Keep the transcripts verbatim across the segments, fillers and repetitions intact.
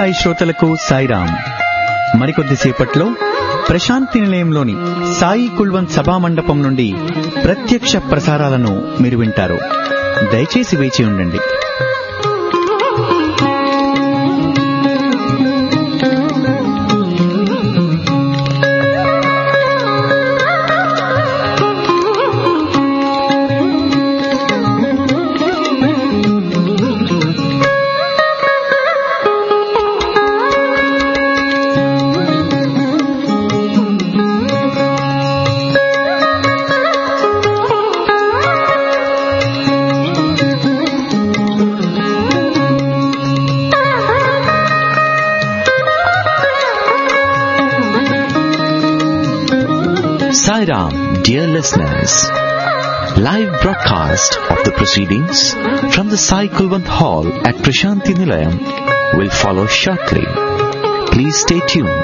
సాయి శ్రోతలకు సాయిరాం. మరికొద్దిసేపట్లో ప్రశాంతి నిలయంలోని సాయి కుల్వంత్ సభా మండపం నుండి ప్రత్యక్ష ప్రసారాలను మీరు వింటారు. దయచేసి వేచి ఉండండి. Sairam, dear listeners, live broadcast of the proceedings from the Sai Kulwant Hall at Prashanti Nilayam will follow shortly. Please stay tuned.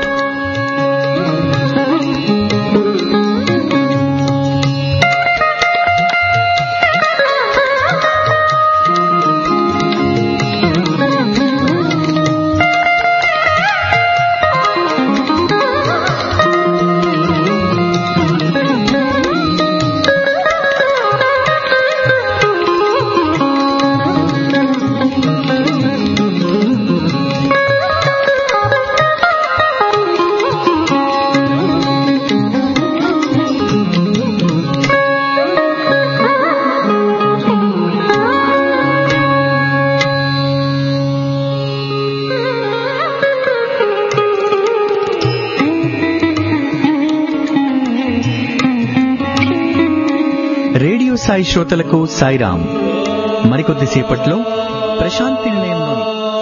Radio Sai శ్రోతలకు సాయిరాం. మరికొద్దిసేపట్లో ప్రశాంతి నిలయంలోని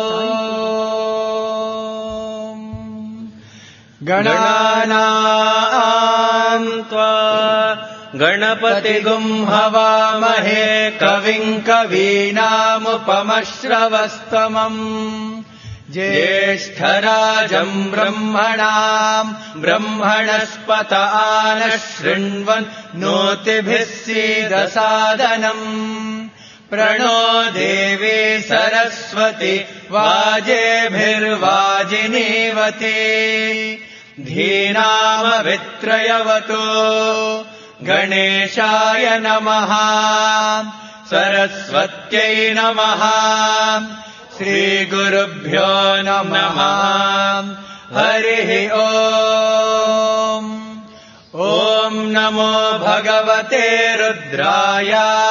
గణానాం త్వా గణపతిగుం హవామహే కవిం కవీనాముపమశ్రవస్తమం జ్యేష్ఠరాజం బ్రహ్మణాం బ్రహ్మణస్పత ఆనః శృణ్వన్ నోతిభిः सीदसादनम् प्रणो देवी सरस्वती वाजेभिर्वाजिनीवती धीनामवित्रयवतो गणेशाय नमः सरस्वत्यै नमः श्रीगुरुभ्यो नमः हरिः ओम् ॐ नमो भगवते रुद्राय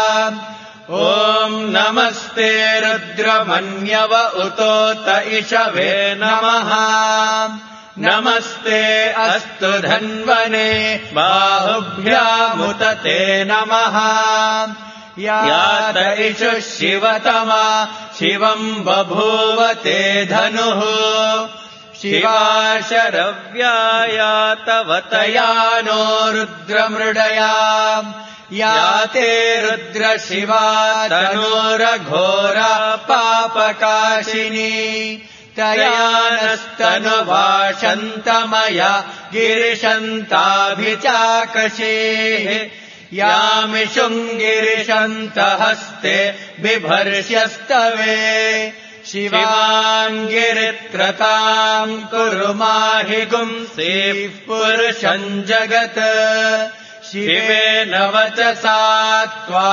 ॐ नमस्ते रुद्रमन्यव उतोत इषवे नमः नमस्ते अस्तु धन्वने बाहुभ्यामुत ते नमः यात इषुः शिवतमा शिवम् बभूव ते धनुः शिवा शरव्यायातवतया नो रुद्रमृडया याते रुद्र शिवा तनोरघोरा पापकाशिनी तया नस्तनुभाषन्तमया गिरिशन्ताभिचाकशेः यामिषुङ्गिरिशन्तहस्ते बिभर्ष्यस्तवे शिवाङ्गिरित्रताम् कुरु माहि गुंसीः पुरुषम् जगत् शिवेन वचसा त्वा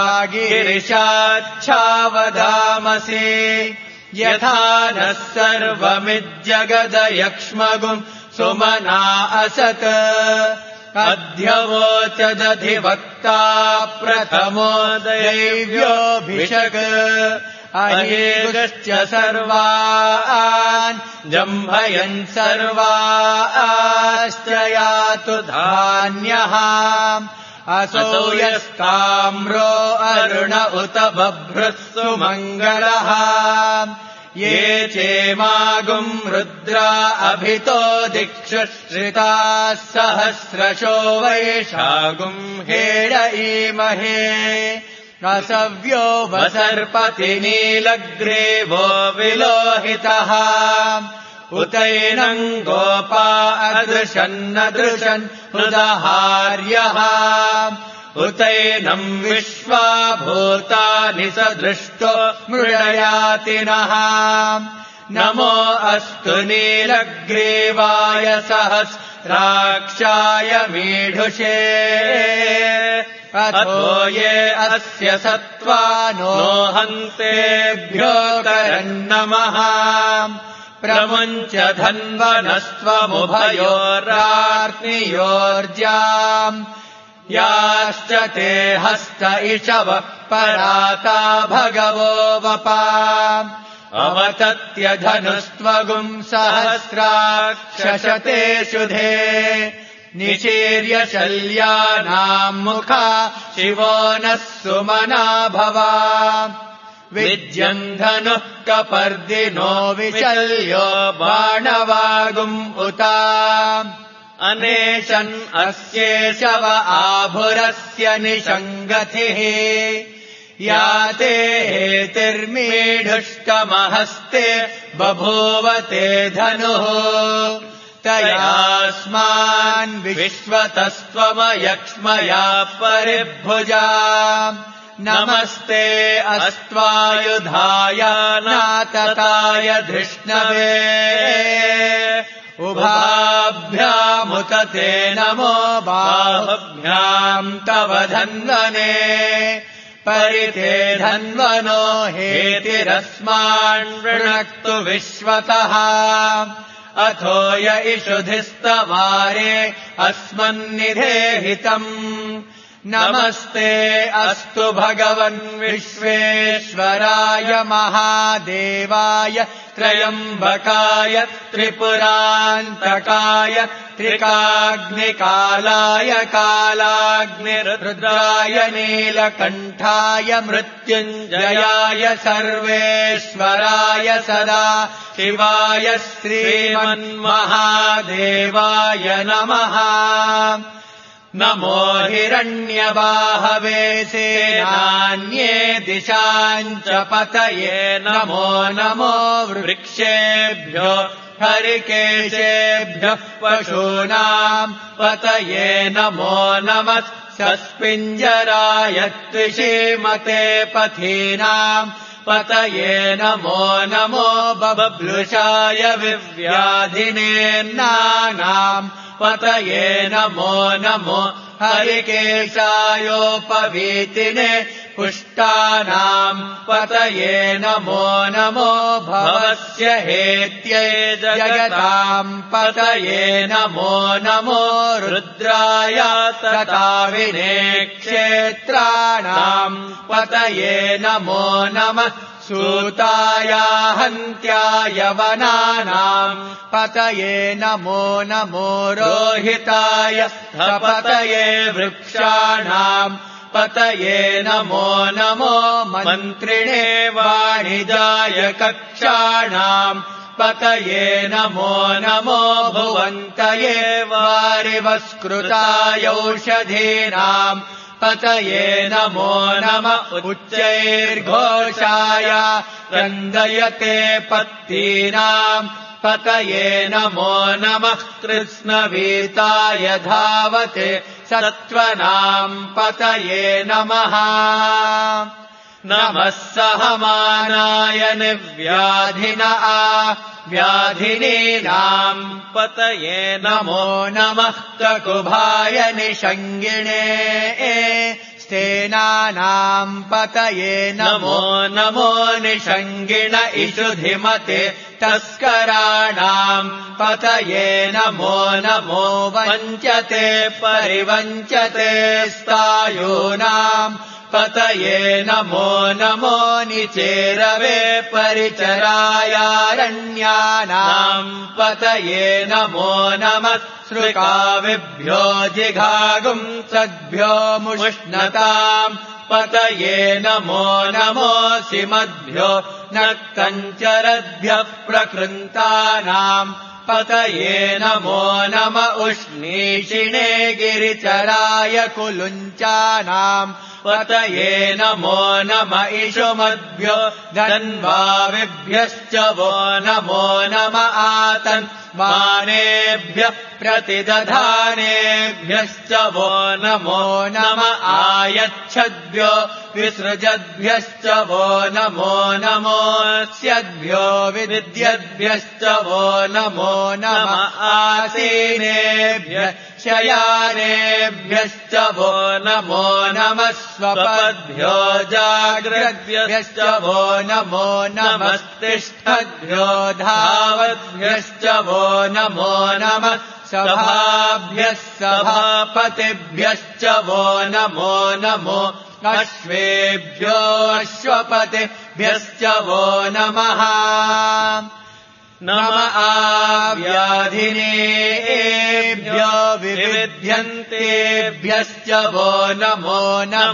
गिरिशाच्छावदामसि यथा नः सर्वमिज्जगदयक्ष्मगुम् सुमना असत् अध्यवोचदधिवक्ता प्रथमो दैव्योऽभिषक् अहेगश्च सर्वान् जम्भयन् सर्वाश्च यातु धान्यः असौ यस्ताम्रो अरुण उत बभ्रः सुमङ्गलः ये चेमागुम् रुद्रा अभितो दिक्षु श्रिताः सहस्रशो वैशागुम् हेडईमहे असव्यो वसर्पति नीलग्रीवो विलोहितः उतैनम् गोपा अदृशन्नदृशन् हृदहार्यः उतैनम् विश्वा भूतानि स दृष्टो मृडयातिनः नमो अस्तु नीलग्रीवाय सहस्राक्षाय मीढुषे अथो ये अस्य सत्त्वानो हन्तेभ्यो करन्नमः प्रमुञ्च धन्वनस्त्वमुभयोरार्नियोर्जाम् याश्च ते हस्त इषवः पराता भगवो वपा अवतत्य धनुस्त्वगुम् सहस्राक्षशते शुधे निशीर्य शल्यानाम् मुखा शिवो नः सुमना भवा विद्यम् धनुः कपर्दिनो विशल्यो बाणवागुम् उता अनेशन् अस्येशव आभुरस्य निषङ्गतिः याते हेतिर्मीढुष्कमहस्ते बभूवते धनुः तयास्मान् विश्वतस्त्वमयक्ष्मया परिभुजा नमस्ते अस्त्वायुधाय नातताय धृष्णवे उभाभ्यामुत ते नमो बाहुभ्याम् तव धन्वने परिते धन्वनो हेतिरस्मान् वृणक्तु विश्वतः अथो य इषुधिस्तवारे अस्मन्निधेहितम् नमस्ते अस्तु भगवन् विश्वेश्वराय महादेवाय त्रयम्बकाय त्रिपुरान्तकाय त्रिकाग्निकालाय कालाग्निरुद्राय नीलकण्ठाय मृत्युञ्जयाय सर्वेश्वराय सदा शिवाय श्रीमन्महादेवाय नमः नमो हिरण्यबाहवे सेनान्ये दिशाम् च पतये नमो नमो वृक्षेभ्यो हरिकेशेभ्यः पशूनाम् पतये नमो नमः सस्पिञ्जराय त्रिशीमते पथीनाम् पतये नमो नमो बब्लुषाय विव्याधिनेन्नानाम् पतये नमो नमो हरिकेशायोपवीतिने पुष्टानाम् पतये नमो नमो भवस्य हेत्यै जगताम् पतये नमो नमो रुद्राय तताविने क्षेत्राणाम् पतये नमो नमः सूताय हन्त्याय वनानाम् पतये नमो नमो रोहिताय पतये वृक्षाणाम् पतये नमो नमो मन्त्रिणे वाणिजाय कक्षाणाम् पतये नमो नमो भुवन्तये वारिवस्कृतायौषधीनाम् पतये नमो नम उच्चैर्घोषाय क्रन्दयते पत्तीनाम् पतये नमो नमः कृष्णवीताय धावते सत्त्वनाम् पतये नमः नमः सहमानाय निर्व्याधिन आ व्याधिनीनाम् पतये नमो नमः ककुभाय निषङ्गिणे स्तेनानाम् पतये नमो नमो निषङ्गिण इषुधिमते तस्कराणाम् पतये नमो नमो वञ्चते परिवञ्चते स्थायूनाम् पतये नमो नमो निचेरवे परिचरायारण्यानाम् पतये नमो नमः सृकाविभ्यो जिघागुम् सद्भ्यो मुष्णताम् पतये नमो नमोऽसि मद्भ्यो नक्तञ्चरद्भ्यः प्रकृन्तानाम् पतये नमो नम उष्णीषिणे गिरिचराय कुलुञ्चानाम् पतये नमो नम इषुमद्भ्यो धन्वाविभ्यश्च वो नमो नम आतन् मानेभ्यः प्रतिदधानेभ्यश्च वो नमो नम आयच्छद्भ्यो विसृजद्भ्यश्च वो नमो नमोऽस्यद्भ्यो विद्यद्भ्यश्च वो नमो नमः आसीनेभ्यः शयानेभ्यश्च वो नमो नमः स्वपद्भ्यो जाग्रद्भ्यश्च वो नमो नमस्तिष्ठद्भ्यो धावद्भ्यश्च वो नमो नमः सभाभ्यः सभापतिभ्यश्च वो नमो नमो अश्वेभ्यो अश्वपतिभ्यश्च वो नमः नम आव्याधिनेभ्यो विविध्यन्तेभ्यश्च वो नमो नम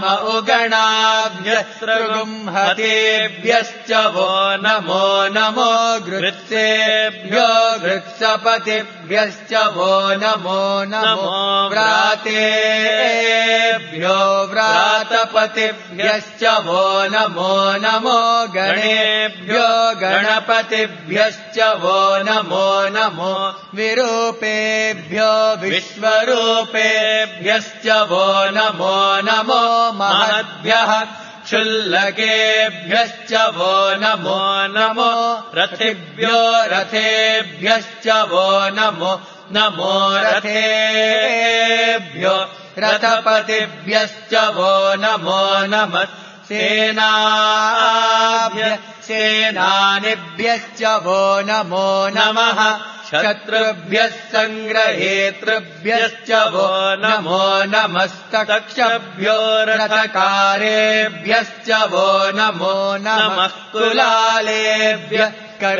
उगणाभ्यस्त्रुगुंहतेभ्यश्च वो नमो नमो गृत्सेभ्यो गृत्सपतिभ्यश्च वो नमो नमो व्रातेभ्यो व्रातपतिभ्यश्च वो नमो नमो गणेभ्यो गणपतिभ्यश्च वो नमो नमो विरूपेभ्यो विश्वरूपेभ्यश्च वो नमो नमो महद्भ्यः क्षुल्लकेभ्यश्च वो नमो नमो रथिभ्यो रथेभ्यश्च वो नमो नमो रथेभ्यो रथपतिभ्यश्च वो नमो नमः सेनाभ्य सेनानिभ्यश्च वो नमो नमः शत्रुभ्यः सङ्ग्रहेतृभ्यश्च वो नमो नमस्तक्षभ्यो रथकारेभ्यश्च वो नमो नमः कुलालेभ्यः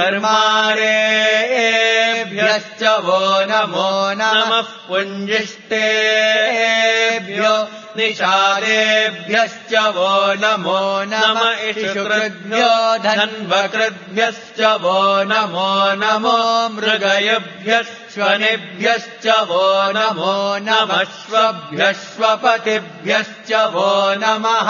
कर्मारेभ्यश्च वो नमो नमः पुञ्जिष्टेभ्यो निषादेभ्यश्च वो नमो नमः इषुकृद्भ्यो धन्वकृद्भ्यश्च वो नमो नमो मृगयभ्यः श्वनेभ्यश्च वो नमो नमः श्वभ्यः श्वपतिभ्यश्च वो नमः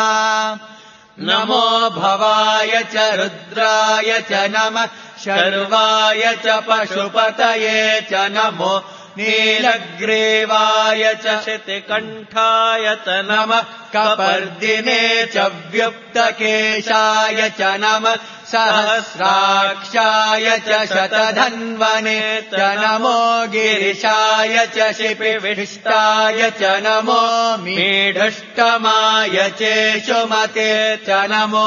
नमो भवाय च रुद्राय च नमः शर्वाय च पशुपतये च नमो नीलग्रीवाय च शितिकण्ठाय च नमः कपर्दिने च व्युक्तकेशाय च नमः सहस्राक्षाय च शतधन्वने च नमो गिरिशाय च शिपिविष्टाय च नमो मीढुष्टमाय चेषुमते च नमो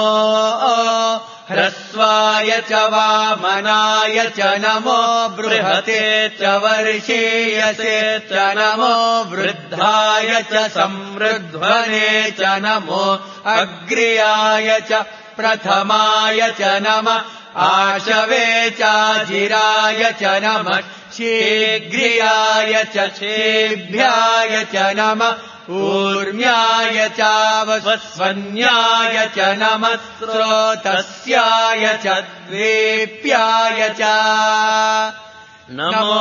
ह्रस्वाय च वामनाय च नमो बृहते च वर्षीयसे च नमो वृद्धाय च संवृध्वने च नमो अग्र्याय च प्रथमाय च नमः आशवे चाजिराय च नमः शीघ्रियाय च छेभ्याय च नमः ऊर्म्याय चावस्वन्याय च नमः स्रोतस्याय च द्वीप्याय च नमो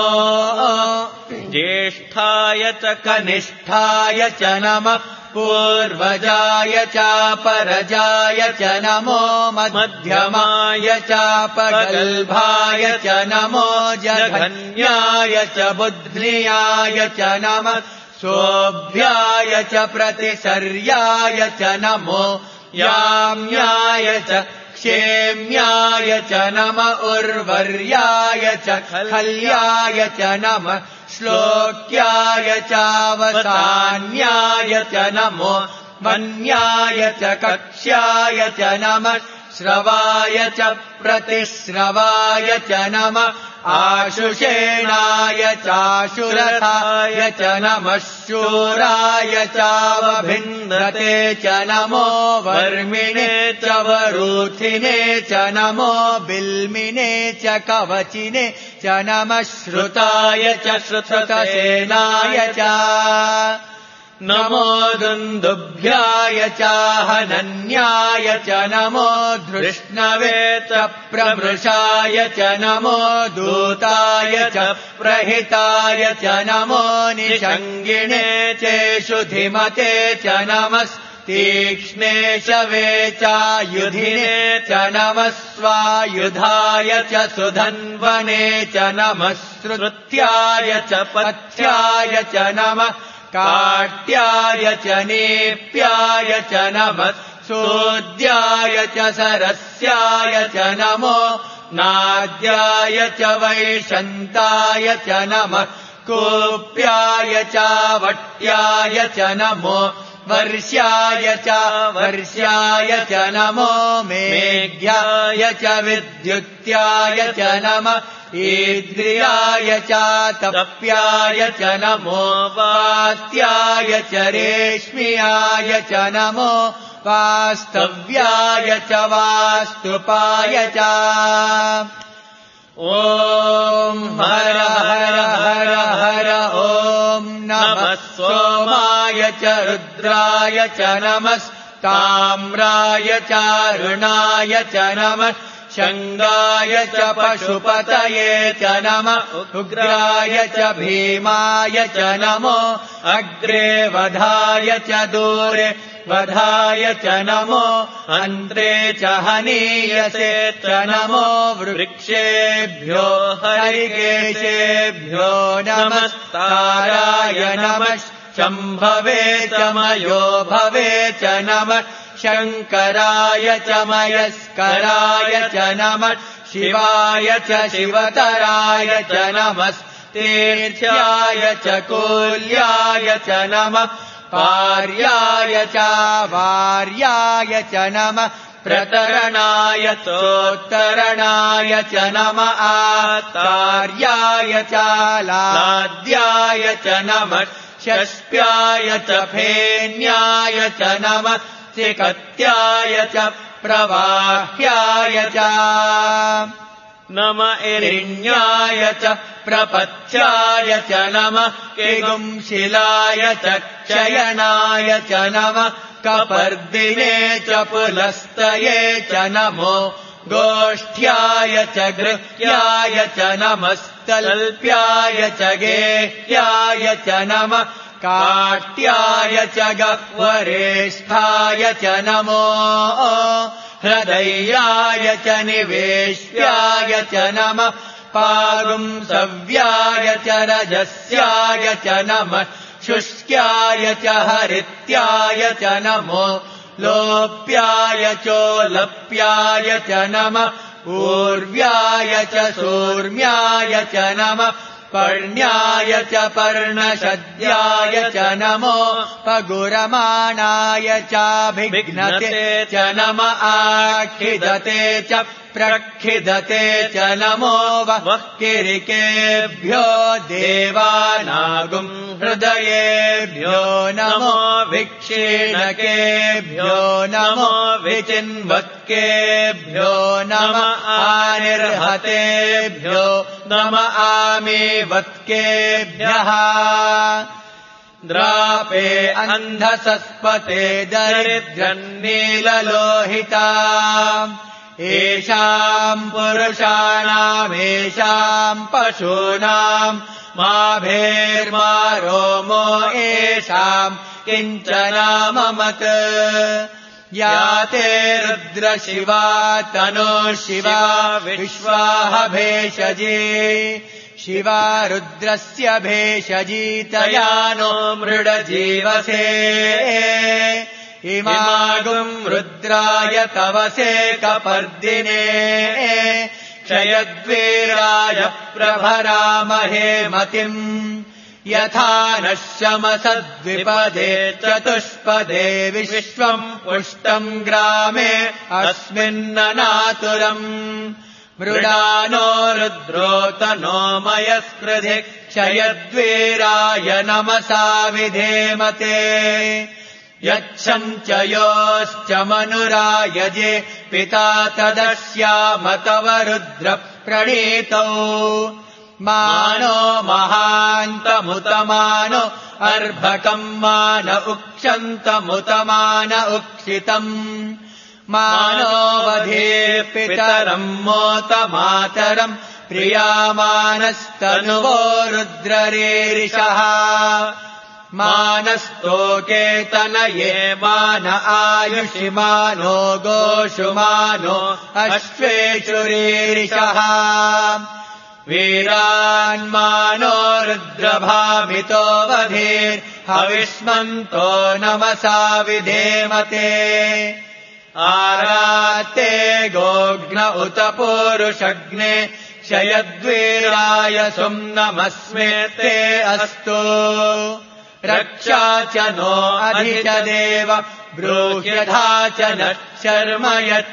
ज्येष्ठाय च कनिष्ठाय च नमः पूर्वजाय चापरजाय च नमो मध्यमाय चापगल्भाय च नमो जघन्याय च बुद्ध्याय च नमः सोऽभ्याय च प्रतिसर्याय च नमो याम्याय च क्षेम्याय च नम उर्वर्याय च खल्याय च नमः श्लोक्याय चावसान्याय च नमो वन्याय च कक्ष्याय च नमः श्रवाय च प्रतिश्रवाय च नमः आशुषेणाय चाशुरथाय च नमः शूराय चावभिन्नते च नमो वर्मिणे च वरूथिने च नमो बिल्मिने च कवचिने च नमः श्रुताय च श्रुतसेनाय च नमो दुन्दुभ्याय चाहनन्याय च नमो धृष्णवे च प्रमृषाय च नमो दूताय च प्रहिताय च नमो निषङ्गिणे चेषुधिमते च नमस्तीक्ष्णे शवे चायुधिने च नमः स्वायुधाय च सुधन्वने च नमः श्रुत्याय च पथ्याय च नमः काट्याय च नेप्याय च नमः सोद्याय च सरस्याय च नमो नाद्याय च वैशन्ताय च नमः कोप्याय च वट्याय च नमो वर्ष्याय च वर्ष्याय च नमो मेघ्याय च विद्युत्याय च नमः ईद्रियाय च तप्याय च नमो वात्याय च रेश्म्याय च नमो वास्तव्याय च वास्तुपाय च ॐ हर हर हर हर ॐ नमः सोमाय च रुद्राय च नमस्ताम्राय च अरुणाय च नमः शङ्गाय च पशुपतये च नमः उग्राय च भीमाय च नमो अग्रे वधाय च दूरे वधाय च नमो अन्त्रे च हनीयसे च नमो वृक्षेभ्यो हरिकेशेभ्यो नमस्ताराय नमः शम्भवे च मयो भवे च नमः शङ्कराय च मयस्कराय च नमः शिवाय च शिवतराय च नमस्तेर्च्याय च कोल्याय च नमः पार्याय च वार्याय च नमः प्रतरणाय चोत्तरणाय च नमः आतार्याय च लाद्याय च नमः षष्ट्याय च फेन्याय च नमः चिकत्याय च प्रवाह्याय च नम इरिण्याय च प्रपच्याय च नमः किगुंशिलाय च क्षयनाय च नमः कपर्दिने च पुलस्तये च नमो गोष्ठ्याय च गृह्याय च नमस्तल्प्याय च गेह्याय च नमः काट्याय च गह्वरेष्ठाय च नमो हृदयाय च निवेश्याय च नमः पागुंसव्याय च रजस्याय च नमः शुष्क्याय च हरित्याय च नमो लोप्याय चोलप्याय च नमः ऊर्व्याय च सूर्म्याय च नमः पर्ण्याय च पर्णशद्याय च नमो पगुरमाणाय चाभिघ्नते च नमः आखिदते च प्रक्षिदते च नमो वः किरिकेभ्यो देवानागुं हृदयेभ्यो नमो विक्षीणकेभ्यो नमो विचिन्वत्केभ्यो नमः आनिर्हतेभ्यो नमः आमीवत्केभ्यः द्रापे अन्धसस्पते दरिद्रन्नीललोहिता येषाम् पुरुषाणामेषाम् पशूनाम् माभेर्मा रोमो येषाम् किञ्चनाममत् या ते रुद्रशिवा तनो शिवा विश्वाह भेषजी शिवा रुद्रस्य भेषजीतया नो मृडजीवसे इमागुम् रुद्राय तवसे कपर्दिने क्षयद्वीराय प्रभरामहे मतिम् यथा नः शमसद्विपदे चतुष्पदे विश्वम् पुष्टम् ग्रामे अस्मिन्ननातुरम् मृडानो रुद्रोतनो मयस्कृधि क्षयद्वीराय नमसा विधेमते यच्छम् च योश्च मनुरायजे पिता तदस्याम तव रुद्र प्रणीतौ मानो महान्तमुतमानो अर्भकम् मान उक्षन्तमुतमान उक्षितम् मानो वधे पितरम् मोतमातरम् प्रियामानस्तनुवो रुद्ररेरिषः मानस्तोकेतनये मान आयुषि मानो गोषु मानो अश्वेषुरीरिषः वीरान्मानो रुद्रभामितो वधेर् हविष्मन्तो नमसा विधेमते आराते गोघ्न उत पूरुषग्ने क्षयद्वीराय सुम्नमस्मे ते अस्तु रक्षा च नो अधि च देव ब्रूह्यधा च नः शर्म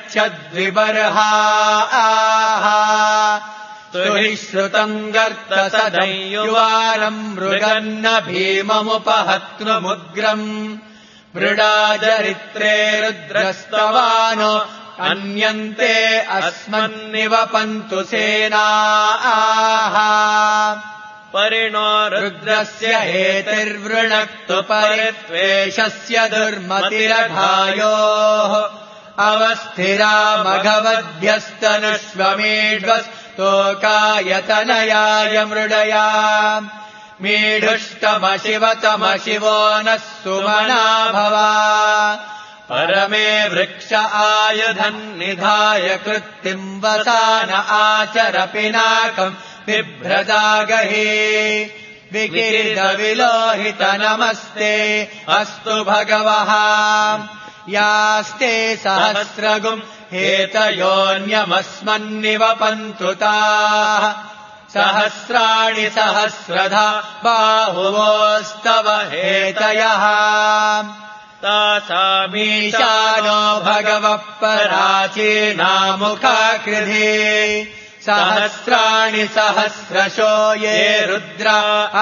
यच्छद्विबर्हाः सुहिश्रुतम् गर्त सदयुवारम् मृगन्न भीममुपहत्नुमुग्रम् मृडाचरित्रे रुद्रस्तवानो अन्यन्ते अस्मन्निव पन्तु सेनाः परिणो रुद्रस्य हेतिर्वृणक्तु परित्वेषस्य दुर्मतिरघायोः अवस्थिरा मघवद्भ्यस्तनुष्वमीढ्वस्तोकायतनयाय मृडया मीढुष्टमशिवतमशिवो नः सुमना भवा परमे वृक्ष आयुधन्निधाय कृत्तिम् वसान आचर पिनाकम् बिभ्रदागहि विकिरीटविलोहित नमस्ते अस्तु भगवः यास्ते सहस्रगुम् हेतयोऽन्यमस्मन्निव पन्तु ताः सहस्राणि सहस्रधा बाहुवोस्तव हेतयः तासामीशानो भगवः पराचीनामुखाकृधि सहस्राणि सहस्रशो ये रुद्रा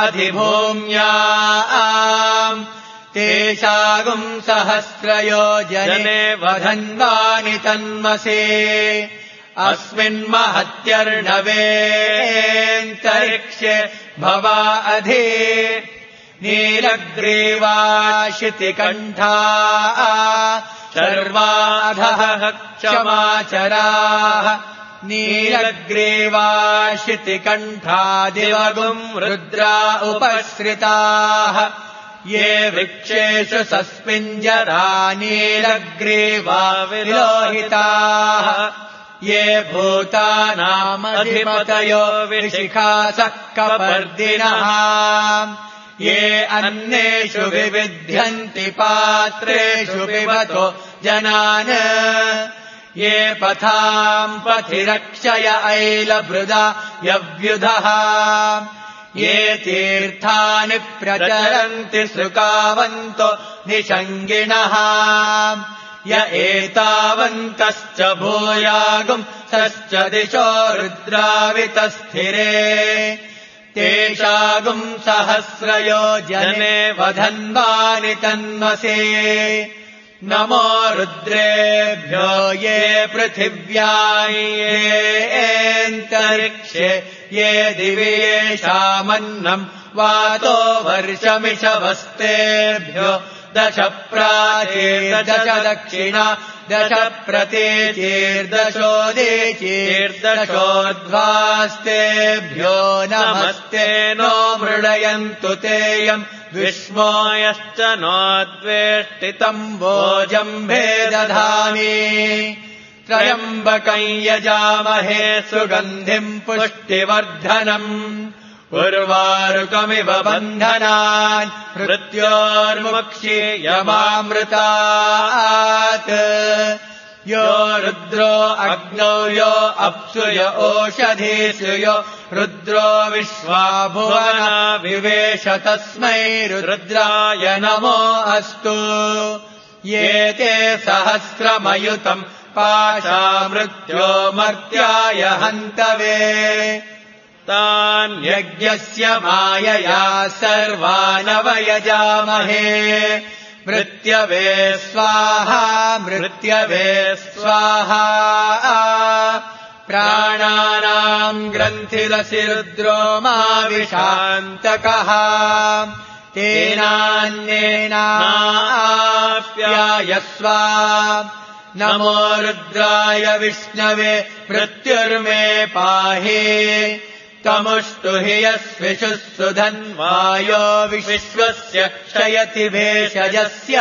अधिभूम्याम् तेषागुम् सहस्रयो जने वधन्वानि तन्मसे अस्मिन्महत्यर्णवेऽन्तरिक्षे भवा अधि नीलग्रीवाशितिकण्ठाः शर्वाधः क्षमाचराः नीलग्रीवाशितिकण्ठादिवगुम् रुद्रा उपश्रिताः ये वृक्षेषु सस्मिञ्जरा नीलग्रीवा विलोहिताः ये भूतानामधिपतयो विशिखासः कपर्दिनः ये अन्नेषु विविध्यन्ति पात्रेषु पिबतो जनान् ये पथाम् पथि रक्षय ऐलभृदा यव्युधः ये तीर्थानि प्रचरन्ति सुकावन्तो निषङ्गिणः य एतावन्तश्च भूयागुम् सश्च दिशो रुद्रावितस्थिरे तेषागुम् सहस्रयो जने वधन्वानि तन्मसे नमो रुद्रेभ्यो ये पृथिव्याम् येऽन्तरिक्षे ये दिवि येषामन्नम् वातो वर्षमिषवस्तेभ्यो दश प्राचीर्दश दक्षिणा दश प्रतीचीर्दशोदीचीर्दशोद्वास्तेभ्यो नमस्ते नो मृडयन्तु तेयम् विष्मो यश्च नोद्वेष्टितम् भोजम्भे दधामि त्रयम्बकम् यजामहे सुगन्धिम् पुष्टिवर्धनम् उर्वारुकमिव बन्धनान् मृत्योर्मुक्षीयमामृतात् यो रुद्रो अग्नौ यो अप्सु य ओषधीषु यो रुद्रो विश्वा भुवना विवेश तस्मै रुद्राय नमो अस्तु ये ते सहस्रमयुतम् पाशा मृत्यो मर्त्याय हन्तवे तान्यज्ञस्य मायया सर्वानवयजामहे मृत्यवे स्वाहा मृत्यवे स्वाहा प्राणानाम् ग्रन्थिरसि रुद्रो मा विशान्तकः तेनान्येनाप्यायस्व नमो रुद्राय विष्णवे मृत्युर्मे पाहि तमुष्टु हि यस्विषुः सुधन्वायो विश्वस्य क्षयति भेषजस्य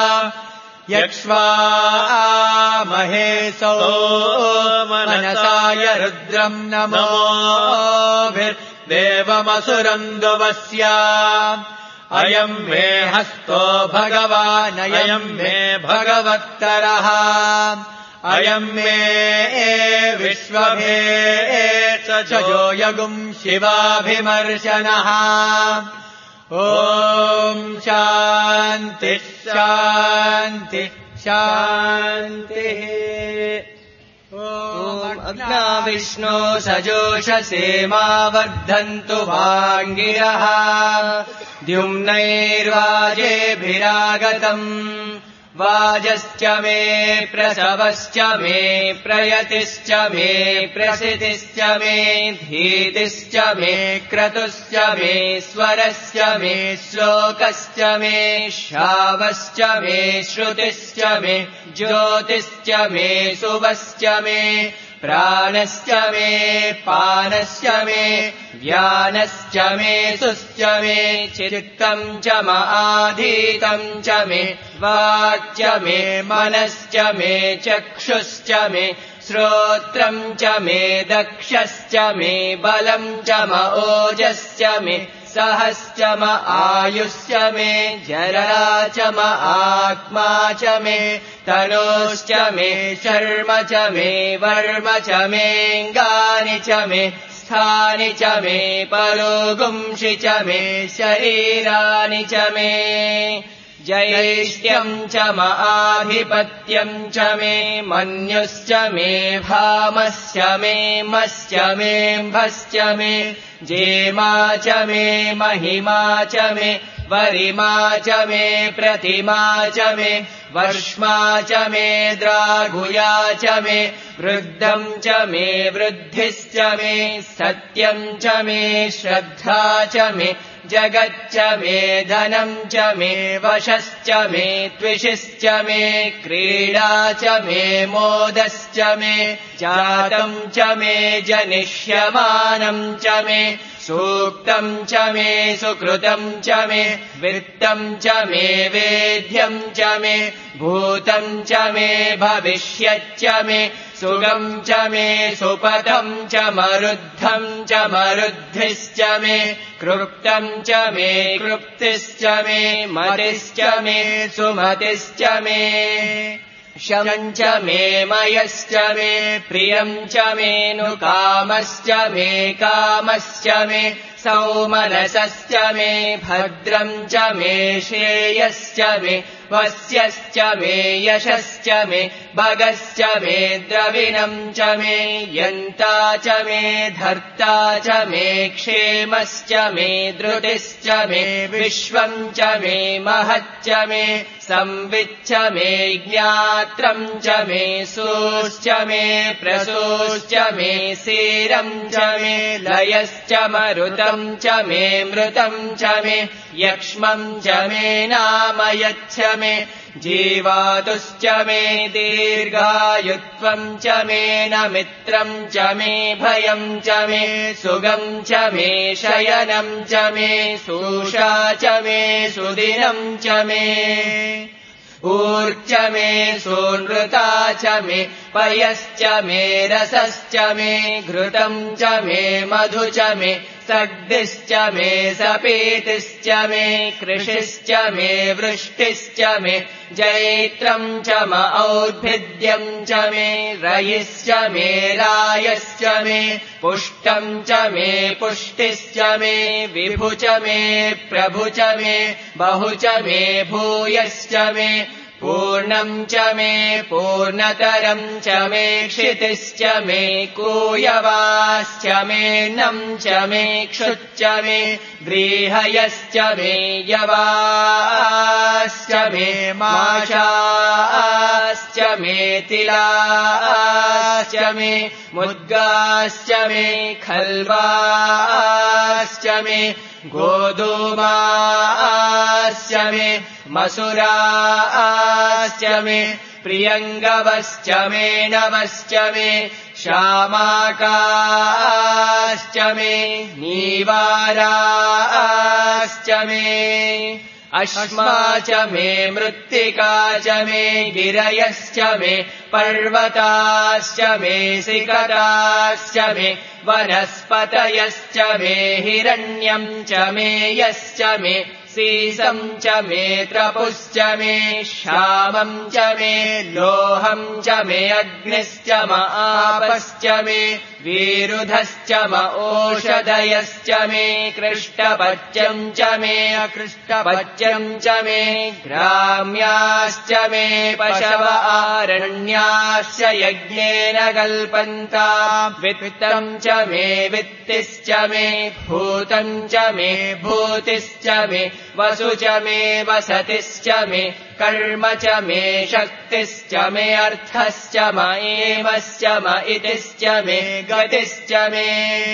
यक्ष्वामहे सो मनसाय रुद्रम् नमोभिर्देवमसुरम् दुवस्य अयम् मे हस्तो भगवान् अयम् मे भगवत्तरः अयम् मे विश्वभे चजो यगुम् शिवाभिमर्शनः ॐ शान्ति शान्ति शान्तिः ॐ अग्ना विष्णो सजोषसे मा वर्धन्तु वाङ्गिरः द्युम्नैर्वाजेभिरागतम् वाजश्च मे प्रसवश्च मे प्रयतिश्च मे प्रसितिश्च मे धीतिश्च मे क्रतुश्च मे स्वरश्च मे श्लोकश्च मे श्रावश्च मे श्रुतिश्च मे ज्योतिश्च मे सुवश्च मे प्राणश्च मे पानश्च मे व्यानश्च मे सुश्च मे चित्तम् च मआधीतम् च मे वाक्च मे मनश्च मे चक्षुश्च मे श्रोत्रम् च मे दक्षश्च मे बलम् च म ओजश्च मे सहश्च म आयुश्च मे जरा च म आत्मा च मे तनोश्च मे शर्म च मे वर्म च मेऽङ्गानि च मे स्थानि च मे परोगुंषि च मे शरीराणि च मे जैष्ठ्यम् च म आधिपत्यम् च मे मन्युश्च मे भामश्च मे मश्च मेऽम्भश्च मे जेमा च मे महिमा च मे वरिमा च मे प्रतिमा च मे वर्ष्मा च मे द्रागुया च मे वृद्धम् च मे वृद्धिश्च मे सत्यम् च मे श्रद्धा च मे जगच्च मे धनम् च मे वशश्च मे त्विषिश्च मे क्रीडा च मे मोदश्च मे जातम् च मे जनिष्यमानम् च मे सूक्तम् च मे सुकृतम् च मे वित्तम् च मे वेद्यम् च मे भूतम् च मे भविष्यच्च मे सुगम् च मे सुपथम् च मरुद्धम् च मरुद्धिश्च मे कृप्तम् च मे कृप्तिश्च मे मतिश्च मे सुमतिश्च मे शम् च मे मयश्च मे प्रियम् च मे नु कामश्च मे कामश्च मे सौमनसश्च मे भद्रम् च मे श्रेयश्च मे वस्यश्च मे यशश्च मे भगश्च मे द्रविणम् च मे यन्ता च मे धर्ता च मे क्षेमश्च मे धृतिश्च मे विश्वम् च मे महच्च मे संविच्च मे ज्ञात्रम् च मे सूश्च मे प्रसूश्च मे सीरम् च मे लयश्च मरुतम् च मे मृतम् च मे यक्ष्मम् च मे नामयच्च मे जीवातुश्च मे दीर्घायुत्वम् च मे न मित्रम् च मे भयम् च मे सुगम् च मे शयनम् च मे सूषा च मे सुदिनम् च मे ऊर्च मे सूनृता च मे पयश्च मे रसश्च मे घृतम् च मे मधु च मे सग्दिश्च मे सपीतिश्च मे कृषिश्च मे वृष्टिश्च मे जैत्रम् च म औद्भिद्यम् च मे रयिश्च मे रायश्च मे पुष्टम् च मे पुष्टिश्च मे विभु च मे प्रभु च मे बहु च मे भूयश्च मे पूर्णम् च मे पूर्णतरम् च मे क्षितिश्च मे कूयवाश्च मे नम् च मे क्षुच्च मे व्रीहयश्च मे यवाश्च मे माशाश्च मे तिलाश्च मे मुद्गाश्च मे खल्वाश्च मे गोधूमाश्च मे मसुराश्च मे प्रियङ्गवश्च मे नवश्च मे श्यामाकाश्च मे नीवाराश्च मे अश्मा च मे मृत्तिका च मे गिरयश्च मे पर्वताश्च मे सिकताश्च मे वनस्पतयश्च मे हिरण्यम् च मे यश्च मे सीसम् च मे त्रपुश्च मे श्यामम् च मे लोहम् च मे अग्निश्च म आपश्च मे वीरुधश्च म ओषधयश्च मे कृष्टपच्यम् च मे अकृष्टपच्यम् च मे ग्राम्याश्च मे पशव आरण्याश्च यज्ञेन कल्पन्ता वित्तम् च मे वित्तिश्च मे भूतम् च मे भूतिश्च मे वसु च मे वसतिश्च मे कर्म च मे शक्तिश्च मे अर्थश्च म एवश्च म इतिश्च मे गतिश्च मे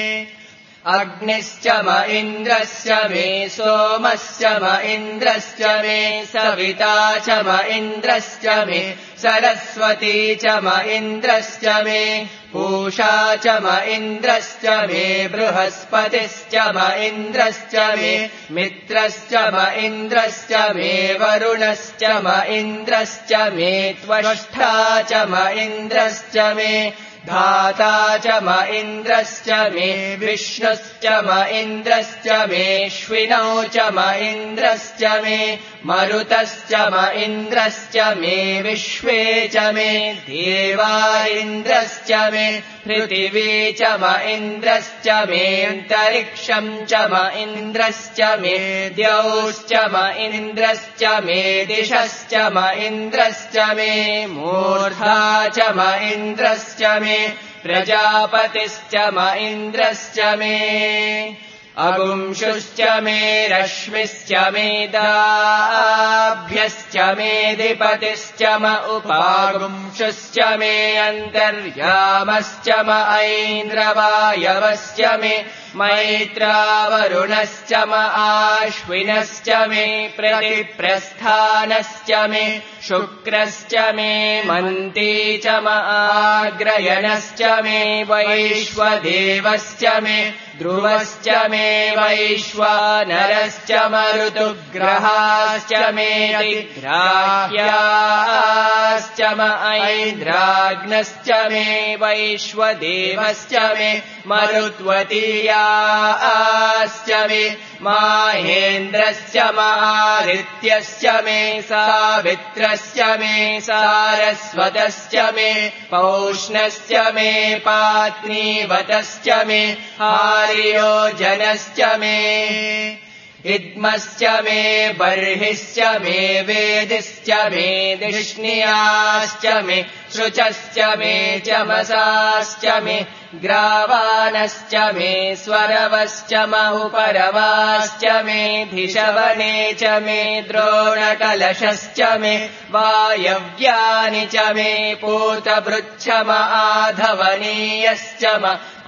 अग्निश्च म इन्द्रश्च मे सोमश्च म इन्द्रश्च मे सविता च म इन्द्रश्च मे सरस्वती च म इन्द्रश्च मे पूषा च म इन्द्रश्च मे बृहस्पतिश्च म इन्द्रश्च मे मित्रश्च म इन्द्रश्च मे वरुणश्च म इन्द्रश्च मे त्वष्टा च म इन्द्रश्च मे धाता च म इन्द्रश्च मे विष्णुश्च म इन्द्रश्च मेऽश्विनौ च म इन्द्रश्च मे मरुतश्च म इन्द्रश्च मे विश्वे च मे देवा इन्द्रश्च मे पृथिवी च म इन्द्रश्च मे अन्तरिक्षम् च म इन्द्रश्च मे द्यौश्च म इन्द्रश्च मे दिशश्च म इन्द्रश्च मे मूर्धा च म इन्द्रश्च मे प्रजापतिश्च म इन्द्रश्च मे अगुंशुश्च मे रश्मिश्च मे दाभ्यश्च मे दिपतिश्च म उपागुंशुश्च मे अन्तर्यामश्च म ऐन्द्रवायवश्च मे मैत्रावरुणश्च म आश्विनश्च मे प्रतिप्रस्थानश्च मे शुक्रश्च मे मन्ती च म आग्रयणश्च मे वैश्वदेवश्च मे ध्रुवश्च मे वैश्वानरश्च मरुतुग्रहाश्च मे ग्राह्याश्च म ऐन्द्राग्नश्च मे वैश्वदेवश्च मे मरुत्वतीयाश्च मे माहेन्द्रश्च मादित्यश्च मे सावित्रश्च मे सारस्वतश्च मे पौष्णश्च मे पात्नीवतश्च मे हार्योजनश्च मे इद्मश्च मे बर्हिश्च मे वेदिश्च मे धिष्णियाश्च मे शुचश्च मे चमसाश्च मे ग्रावानश्च मे स्वरवश्च महुपरवाश्च मे धिषवने च मे द्रोणकलशश्च मे वायव्यानि च मे पूतभृच्छ म आधवनीयश्च म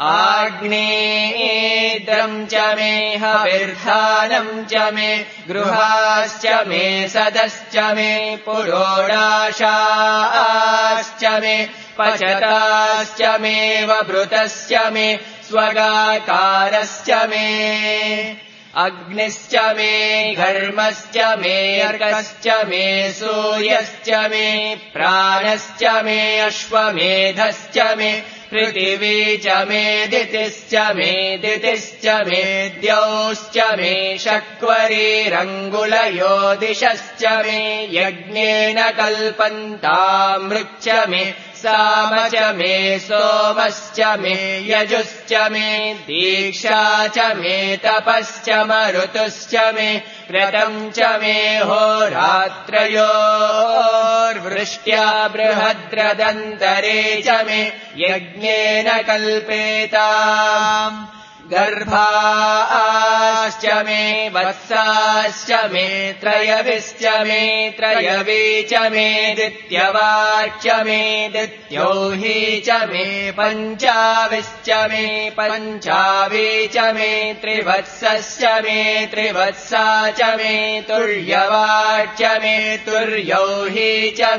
आग्नेयेद्रम् च मे हविर्धानम् च मे गृहाश्च मे सदश्च मे पुरोडाशाश्च मे पचताश्च मे वभृतश्च मे स्वगाकारश्च मे अग्निश्च मे घर्मश्च मे अर्कश्च मे सूर्यश्च मे प्राणश्च मे अश्वमेधश्च मे पृथिवी च मे दितिश्च मे दितिश्च मे द्यौश्च मे शक्वरीरङ्गुलयो दिशश्च मे यज्ञेन कल्पन्तामृच्च मे साम च मे सोमश्च मे यजुश्च मे दीक्षा च मे तपश्च मरुतुश्च मे व्रतम् च मे होरात्रयोर्वृष्ट्या बृहद्रदन्तरे च मे यज्ञेन कल्पेताम् गर्भाश्च मे वत्साश्च मे त्रयविश्च मे त्रयवी च मे दित्यवाच्च मे दित्यौही च मे पञ्चाविश्च मे पञ्चावी च मे त्रिवत्सश्च मे त्रिवत्सा च मे तुर्यवाच्च मे तुर्यौही च मे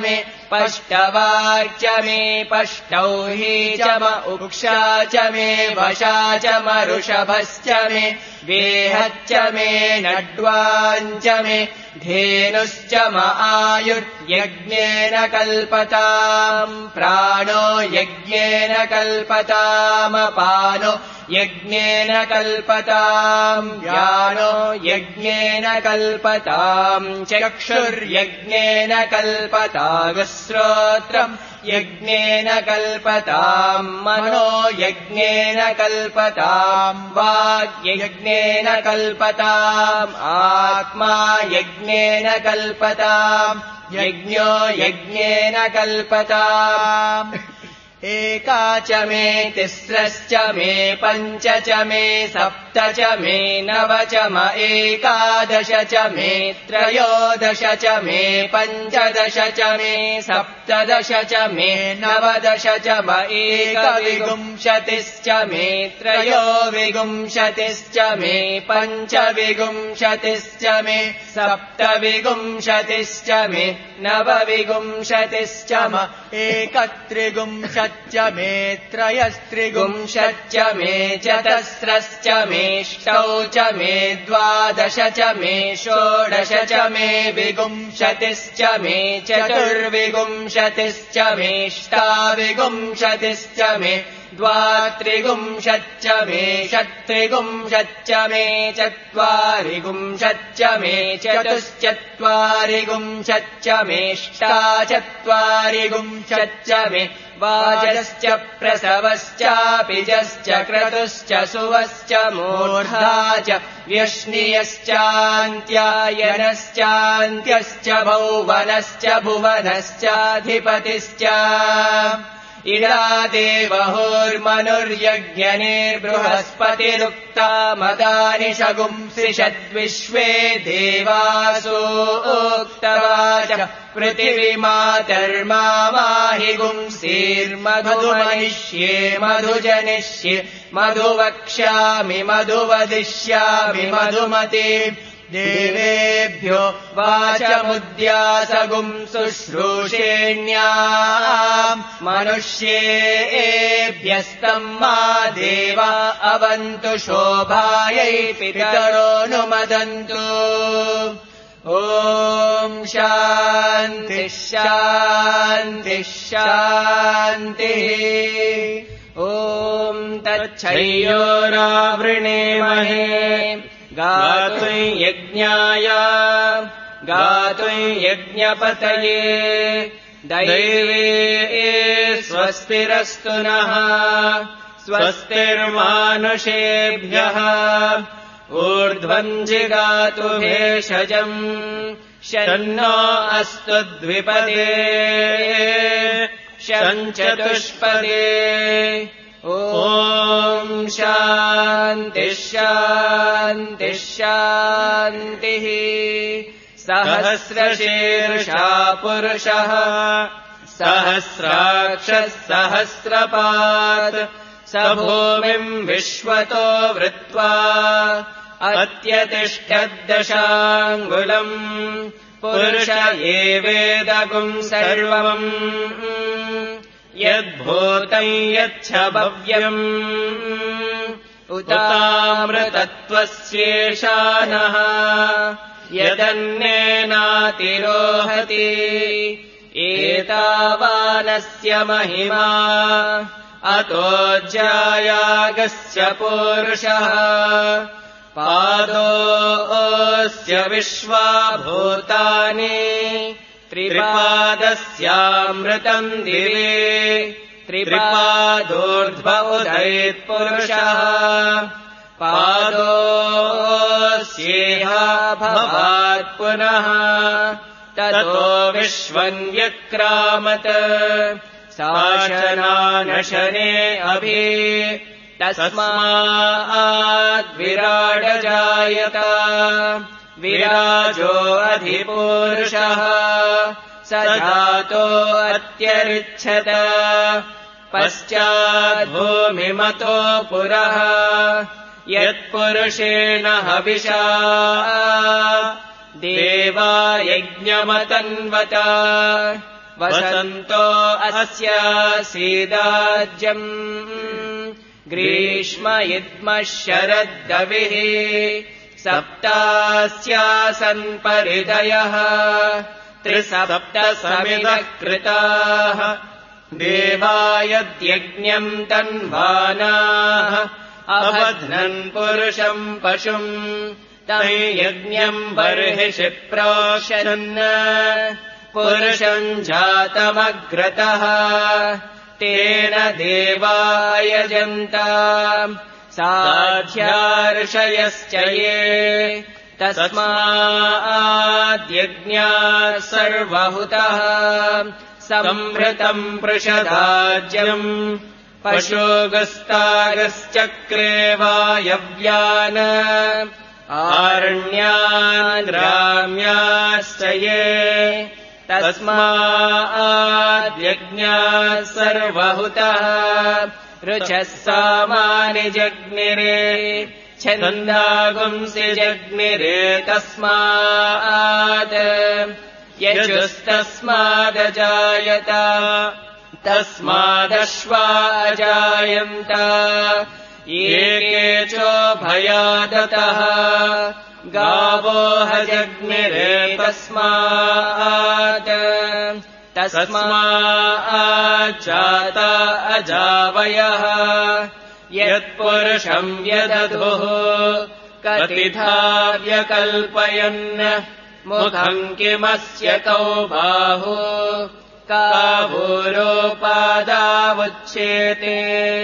पष्टवार्च मे पष्टौ हि च म उक्षा च मे वशा च मरुषभश्च मे वेहच्च मे नड्वाञ्च मे धेनुश्च म आयुर्यज्ञेन कल्पताम् प्राणो यज्ञेन कल्पतामपानो यज्ञेन कल्पताम् व्यानो यज्ञेन कल्पताम् चक्षुर्यज्ञेन कल्पताम् श्रोत्रम् यज्ञेन कल्पताम् मनो यज्ञेन कल्पताम् वाक् यज्ञेन कल्पताम् आत्मा यज्ञेन कल्पताम् यज्ञो यज्ञेन कल्पताम् एका च मे तिस्रश्च मे पञ्च च मे सप्त च मे नव च म एकादश च मे त्रयोदश च मे पञ्चदश च मे सप्तदश च मे नवदश च म एकविंशतिश्च मे त्रयोविंशतिश्च मे पञ्चविंशतिश्च मे सप्तविंशतिश्च मे नवविंशतिश्च म एकत्रिंशत् च मे त्रयस्त्रिंशच्च मे चतस्रश्च मेष्टौ च मे द्वादश च मे षोडश च मे विंशतिश्च मे चतुर्विंशतिश्च मेष्टाविंशतिश्च मे द्वात्रिंशच्च मे षट्त्रिंशच्च मे चत्वारिंशच्च मे चतुश्चत्वारिंशच्च मेष्टाचत्वारिंशच्च मे वाजश्च प्रसवश्चापिजश्च क्रतुश्च सुवश्च मूर्धा च व्यष्णियश्चान्त्यायनश्चान्त्यश्च भौवनश्च भुवनश्चाधिपतिश्च इडा देवहोर्मनुर्यज्ञनिर्बृहस्पतिरुक्ता मदानि शगुंसृषद्विश्वे देवासोक्तवाच पृथिवीमातर्मा माहि गुंसीर्मधुमनिष्ये मधुजनिष्ये मधुवक्ष्यामि मधुवदिष्यामि मधुमते देवेभ्यो वाचमुद्यासगुम् शुश्रूषेण्याम् मनुष्येभ्यस्तम् मा देवा अवन्तु शोभायै पितरोऽनुमदन्तु ॐ शान्तिः शान्तिः शान्तिः ॐ तच्छयोरावृणेमहे गातुम् यज्ञाय गातुम् यज्ञपतये दैवे स्वस्तिरस्तु नः स्वस्तिर्मानुषेभ्यः ऊर्ध्वम् जिगातु भेषजम् शन्नो अस्तु द्विपदे शञ्चतुष्पदे ॐ शान्तिः शान्तिः शान्तिः सहस्रशीर्षा पुरुषः सहस्राक्षः सहस्रपात् स भूमिम् विश्वतो वृत्वा अत्यतिष्ठद्दशाङ्गुलम् पुरुष एवेदगुम् सर्वम् यद्भूतम् यच्छ भव्यम् उतामृतत्वस्येषानः यदन्नेनातिरोहति एतावानस्य महिमा अतो ज्यायागस्य पूरुषः पादोऽस्य विश्वाभूतानि त्रिपादस्यामृतम् दिवे त्रिपादोर्ध्व उदयत्पुरुषः पादोऽस्येहा भवात् पुनः ततो विश्वम् व्यक्रामत् शासनानशने अभि तस्माद्विराडजायत विराजो अधिपूरुषः स जातो अत्यरिच्छत पश्चाद्भूमिमतो पुरः यत्पुरुषेण हविषा देवा यज्ञमतन्वत वसन्तो अस्य सीदाज्यम् ग्रीष्म इद्मः शरद्दविः सप्तास्यासन् परिदयः त्रिसप्त समिदः कृताः देवायद्यज्ञम् तन्वानाः अबध्नन् पुरुषम् पशुम् तं यज्ञम् बर्हिषि प्रोशन् पुरुषम् जातमग्रतः तेन देवायजन्त साध्यार्षयश्च ये तस्माद्यज्ञाः सर्वहुतः संहृतम् पृषदाज्यम् पशोगस्तागश्चक्रे वायव्यान् आरण्यान् ग्राम्याश्च ये तस्माद्यज्ञाः सर्वहुतः ऋचः सामानि जग्निरे छन्दागुंसि जग्निरे तस्मात् यजुस्तस्मादजायत तस्मादश्वा अजायन्त ये चोभयादतः गावो हजग्निरे तस्मात् तस्माच्चाता अजावयः यत्पुरुषम् व्यदधुः कतिधा व्यकल्पयन् मुखम् किमस्य कौ बाहु कावूरोपादावुच्येते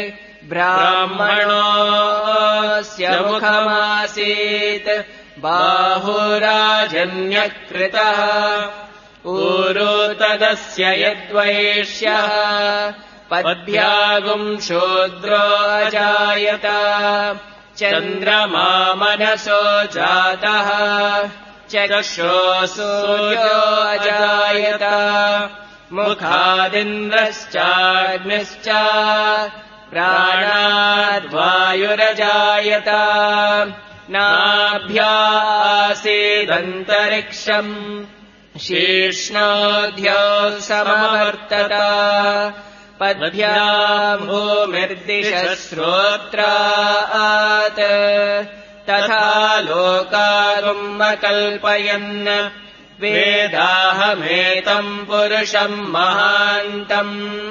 ब्राह्मणोऽस्य मुखमासीत् बाहुराजन्यकृतः ऊरो तदस्य यद्वैश्यः पद्भ्यागुम् शूद्रो अजायत चन्द्रमा मनसो जातः चक्षो सूर्यो अजायत मुखादिन्द्रश्चाग्निश्च प्राणाद्वायुरजायत नाभ्यासीदन्तरिक्षम् शीर्ष्णोऽध्योः समवर्तत पद्भ्याम् भूमिर्दिशः श्रोत्रात् तथा लोकागुम् अकल्पयन् वेदाहमेतम् पुरुषम् महान्तम्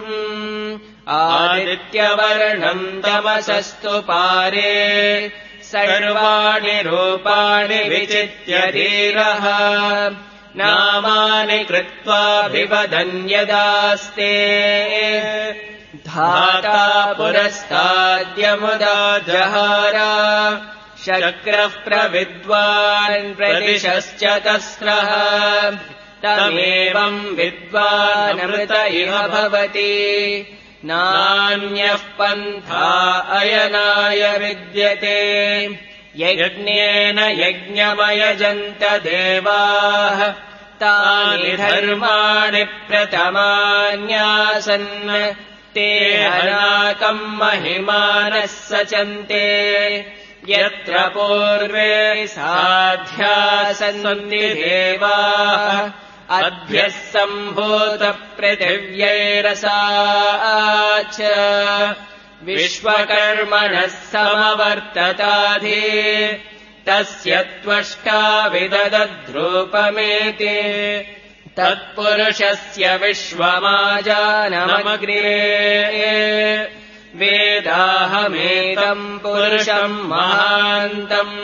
आदित्यवर्णम् तमसस्तु पारे सर्वाणि रूपाणि विचित्य धीरः नामानि कृत्वाभिवदन्यदास्ते धाता पुरस्ताद्यमुदा जहार शक्रः प्रविद्वान् प्रदिशश्च तस्रः तमेवम् विद्वानमृत इह भवति नान्यः पन्था अयनाय विद्यते यज्ञेन यज्ञमयजन्त देवाः तानि धर्माणि प्रथमान्यासन् ते हनाकम् महिमानः सचन्ते यत्र पूर्वे साध्यासन्ति देवाः अद्भ्यः सम्भूतपृथिव्यैरसाच्च विश्वकर्मणः समवर्तताधि तस्य त्वष्टा विदधद्रूपमेति तत्पुरुषस्य विश्वमाजानमग्रे वेदाहमेतम् पुरुषम् महान्तम्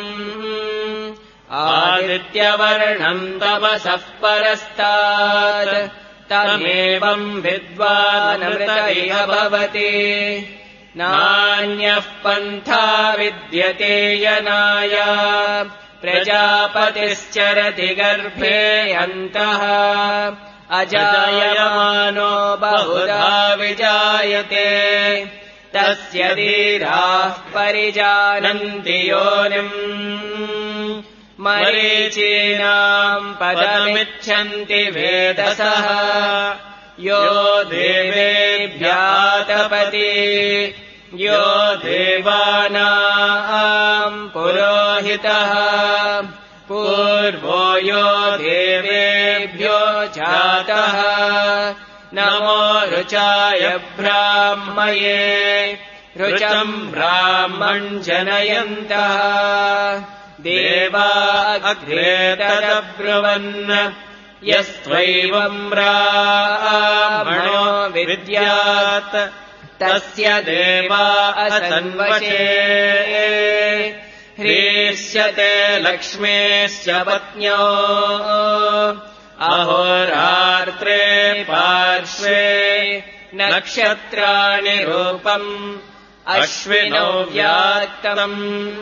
आदित्यवर्णम् तमसः परस्तात् तमेवम् विद्वानमृत इह भवति नान्यः पन्था विद्यते यनाय प्रजापतिश्चरति गर्भे अन्तः अजायमानो बहुधा विजायते तस्य धीराः परिजानन्ति योनिम् मरीचीनाम् पदमिच्छन्ति वेदसः यो देवेभ्यातपति यो देवानाम् पुरोहितः पूर्वो यो देवेभ्यो जातः नमो ऋचाय ब्राह्मये ऋचम् ब्राह्मम् जनयन्तः देवा अग्रे तदब्रुवन् यस्त्वैवम् ब्राह्मणो विद्यात् तस्य देवा असन्वशे ह्रीष्यते लक्ष्मेश्च पत्न्यो अहोरात्रे पार्श्वे नक्षत्राणि रूपम् अश्विनौ व्यात्तम्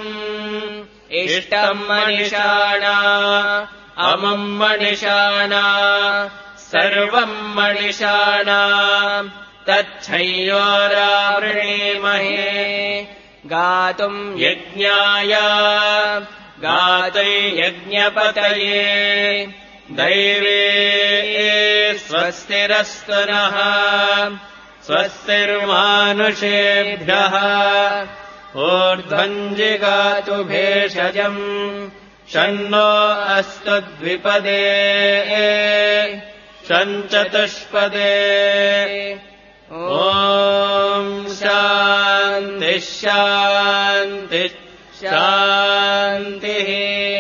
इष्टम् मणिषाणा अमम् मणिषाणा सर्वम् मणिषाणा तच्छयोरावृणीमहे गातुम् यज्ञाय गातुम् यज्ञपतये दैवे स्वस्तिरस्तु नः स्वस्तिर्मानुषेभ्यः ऊर्ध्वम् जिगातु भेषजम् शन्नो अस्तु द्विपदे शञ्चतुष्पदे ॐ शान्तिः शान्तिः शान्तिः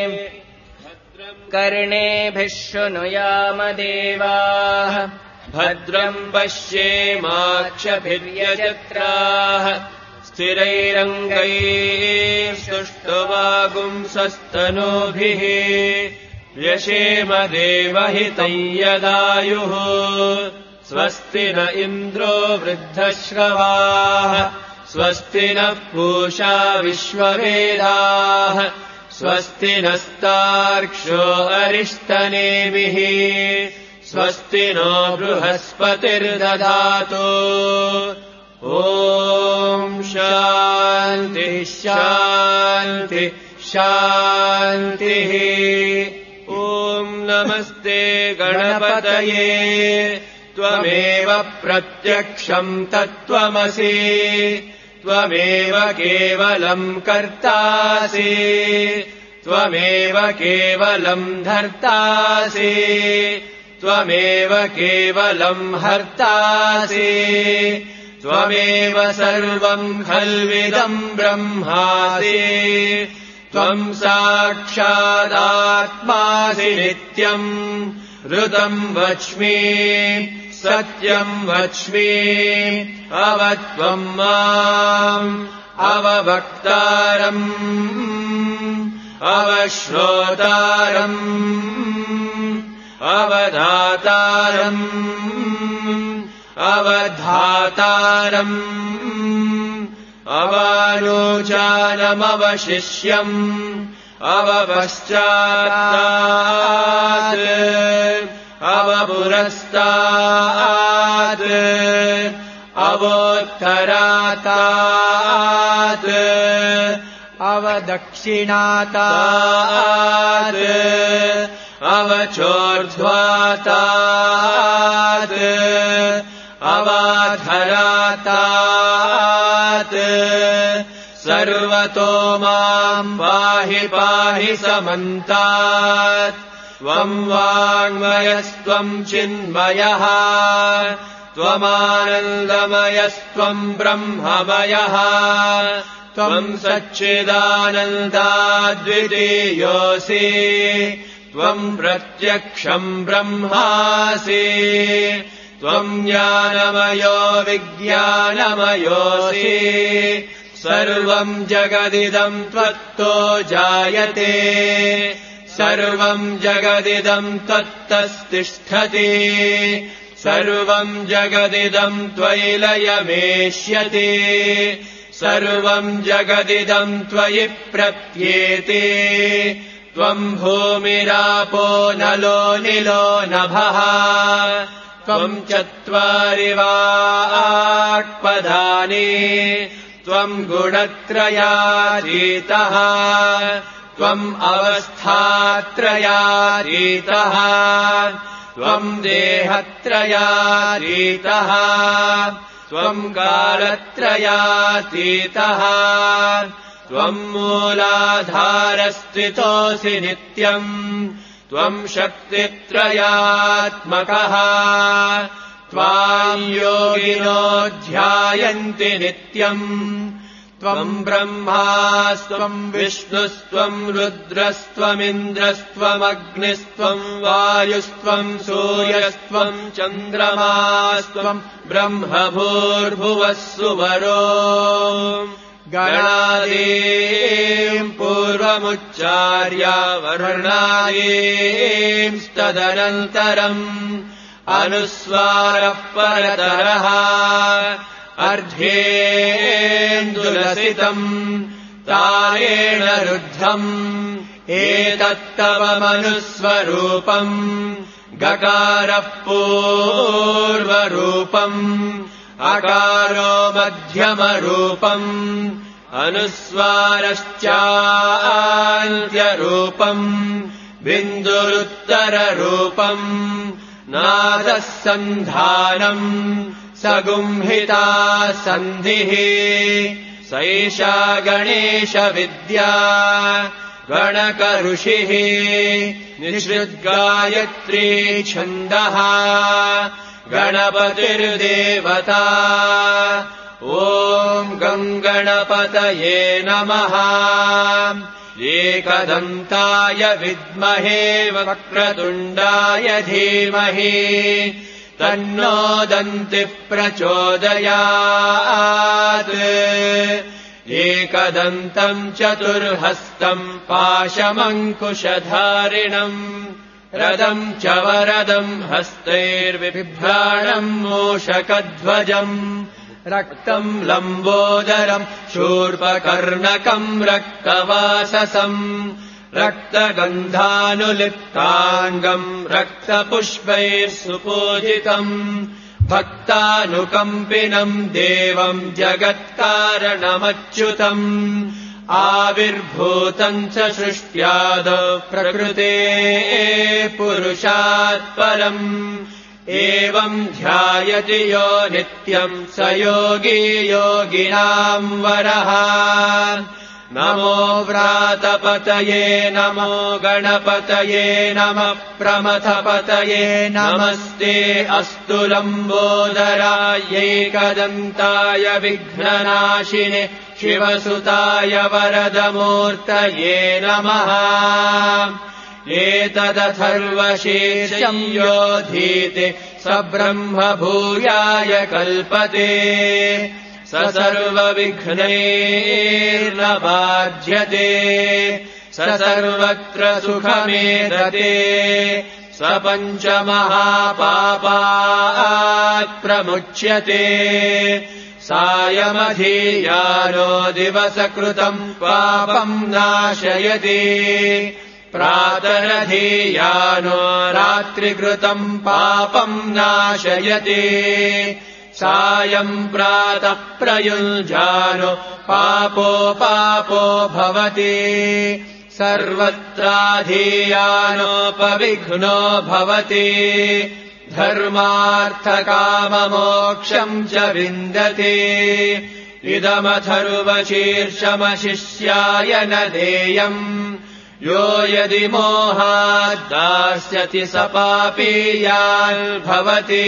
कर्णेभिः शृणुयाम देवाः भद्रम् पश्येमाक्षभिर्यजत्राः स्थिरैरङ्गैः सुष्ठुवागुंसस्तनूभिः व्यशेम देवहितम् यदायुः स्वस्ति न इन्द्रो वृद्धश्रवाः स्वस्ति नः पूषा विश्ववेदाः स्वस्ति नस्तार्क्ष्यो अरिष्टनेमिः स्वस्ति नो बृहस्पतिर्दधातु ॐ शान्तिः शान्तिः शान्तिः ॐ नमस्ते गणपतये त्वमेव प्रत्यक्षम् तत्त्वमसि त्वमेव केवलम् कर्तासि त्वमेव केवलम् धर्तासि त्वमेव केवलम् हर्तासि त्वमेव सर्वम् खल्विदम् ब्रह्मासि त्वम् साक्षादात्मासि नित्यम् ऋतम् वच्मि सत्यम् वच्मि अवत्वम् माम् अववक्तारम् अवश्रोतारम् अवधातारम् अवधातारम् अवालोचानमवशिष्यम् अवपश्चात् अवपुरस्तात् अवोत्तरातात् अवदक्षिणातात् अवचोर्ध्वातात् अवाधरातात् सर्वतो माम् पाहि पाहि समन्तात् त्वम् वाङ्मयस्त्वम् चिन्मयः त्वमानन्दमयस्त्वम् ब्रह्ममयः त्वम् सच्चिदानन्दाद्वितीयोऽसि त्वम् प्रत्यक्षम् ब्रह्मासि त्वम् ज्ञानमयो विज्ञानमयोऽसि सर्वम् जगदिदम् त्वत्तो जायते सर्वम् जगदिदम् त्वत्तस्तिष्ठति सर्वम् जगदिदम् त्वयि लयमेष्यति सर्वम् जगदिदम् त्वयि प्रप्येते त्वम् भूमिरापो नलो निलो नभः त्वम् चत्वारि वाक्पदानि त्वम् गुणत्रयातीतः त्वम् अवस्थात्रयातीतः त्वम् देहत्रयातीतः त्वम् कालत्रयातीतः त्वम् मूलाधारस्थितोऽसि नित्यम् त्वम् शक्तित्रयात्मकः त्वाम् योगिनो ध्यायन्ति नित्यम् त्वम् ब्रह्मास्त्वम् विष्णुस्त्वम् रुद्रस्त्वमिन्द्रस्त्वमग्निस्त्वम् वायुस्त्वम् सूर्यस्त्वम् चन्द्रमास्त्वम् ब्रह्म भूर्भुवः सुवरो गणादीम् पूर्वमुच्चार्य वर्णादींस्तदनन्तरम् अनुस्वारः परतरः अर्धेन्दुलसितम् तारेण रुद्धम् एतत्तव मनुस्वरूपम् गकारः पूर्वरूपम् अकारो मध्यमरूपम् अनुस्वारश्चान्त्यरूपम् बिन्दुरुत्तररूपम् नादः सन्धानम् सगुंहिता सन्धिः सैषा गणेशविद्या गणकऋषिः निःसृद्गायत्री छन्दः गणपतिर्देवता ॐ गङ्गणपतये नमः एकदन्ताय विद्महे वक्रतुण्डाय धीमहि तन्नो दन्तिः प्रचोदयात् एकदन्तम् चतुर्हस्तम् पाशमङ्कुशधारिणम् रदम् च वरदम् हस्तैर्बिभ्राणम् मूषकध्वजम् रक्तम् लम्बोदरम् शूर्पकर्णकम् रक्तवाससम् रक्तगन्धानुलिप्ताङ्गम् रक्तपुष्पैः सुपूजितम् भक्तानुकम्पिनम् देवम् जगत्कारणमच्युतम् आविर्भूतम् च सृष्ट्यादौ प्रकृते पुरुषात् परम् एवम् ध्यायति यो नित्यम् स योगी योगिनाम् वरः नमो व्रातपतये नमो गणपतये नमः प्रमथपतये नमस्ते अस्तु लम्बोदरायैकदन्ताय विघ्ननाशिने शिवसुताय वरदमूर्तये नमः एतदथर्वशीर्षम् योधीते स ब्रह्म भूयाय कल्पते स सर्वविघ्नैर्न बाध्यते स सर्वत्र सुखमेदते स पञ्चमहापापात् प्रमुच्यते सायमधीयानो दिवसकृतम् पापम् नाशयति प्रातरधीयानो रात्रिकृतम् पापम् नाशयति सायम् प्रातः प्रयुञ्जानो पापो पापो भवति सर्वत्राधीयानोपविघ्नो भवति धर्मार्थकाममोक्षम् च विन्दति इदमथर्वशीर्षमशिष्याय न देयम् यो यदि मोहाद्दास्यति स पापीयान् भवति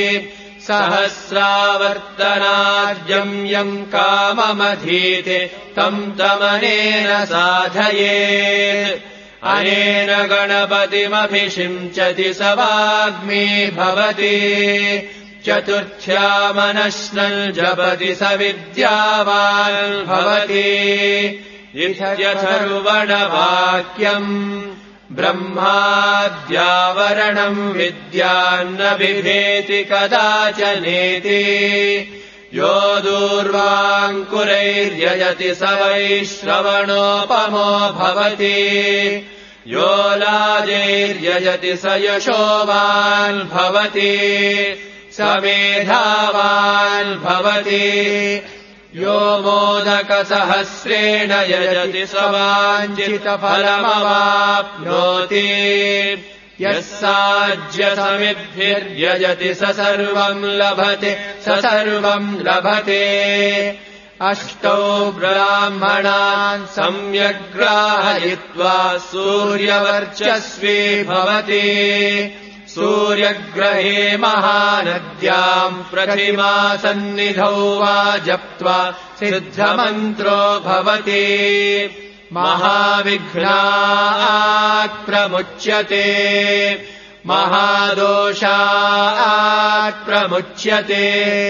सहस्रावर्तनार्जम् यम् काममधीते तम् तमनेन साधयेत् अनेन गणपतिमभिषिञ्चति स वाग्मी भवति चतुर्थ्यामनश्नम् जपति स विद्यावान् भवति इत्यथर्वणवाक्यम् ब्रह्माद्यावरणम् विद्यान्न बिभेति कदाचनेति यो दूर्वाङ्कुरैर्यजति स वैश्रवणोपमो भवति यो लाजैर्यजति स यशोवान् भवति स मेधावान् भवति यो मोदकसहस्रेण यजति स वाञ्छितफलमवाप्नोति यः साज्यसमिद्भिर्यजति स सर्वम् लभते स सर्वम् लभते अष्टौ ब्राह्मणान् सम्यग्राहयित्वा सूर्यवर्चस्वी भवति सूर्यग्रहे महानद्याम् प्रतिमा सन्निधौ वा जप्त्वा सिद्धमन्त्रो भवति महाविघ्नात् प्रमुच्यते महादोषात् प्रमुच्यते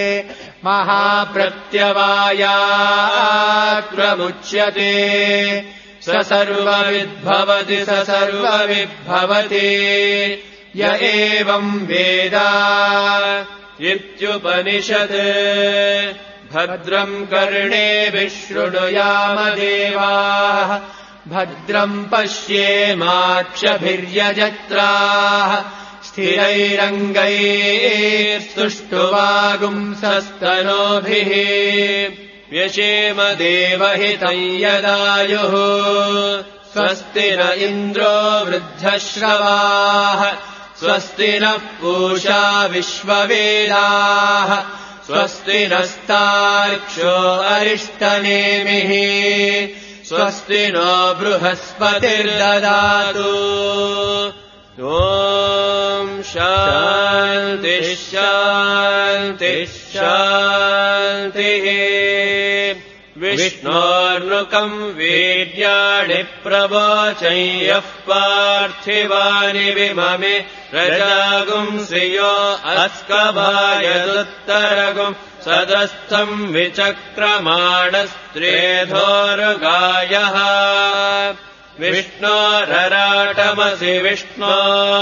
महाप्रत्यवायात् प्रमुच्यते स सर्वविद्भवति स सर्वविद्भवति य एवम् वेद इत्युपनिषत् भद्रम् कर्णेभिः शृणुयाम देवाः भद्रम् पश्येमाक्षभिर्यजत्राः स्थिरैरङ्गैस्तुष्टुवागुंसस्तनोभिः व्यशेम देवहितम् यदायुः स्वस्ति न इन्द्रो वृद्धश्रवाः स्वस्ति नः पूषा विश्ववेदाः स्वस्ति नस्तार्क्ष्यो अरिष्टनेमिः स्वस्ति नो बृहस्पतिर्ददातु ॐ शान्तिः शान्तिः शान्तिः विष्णोर्नुकम् वीर्याणि प्रवोचं यः पार्थिवानि विममे रजागुंसियो अस्कभायदुत्तरगुम् सदस्थम् विचक्रमाणस्त्रेधोरुगायः विष्णोरराटमसि विष्णो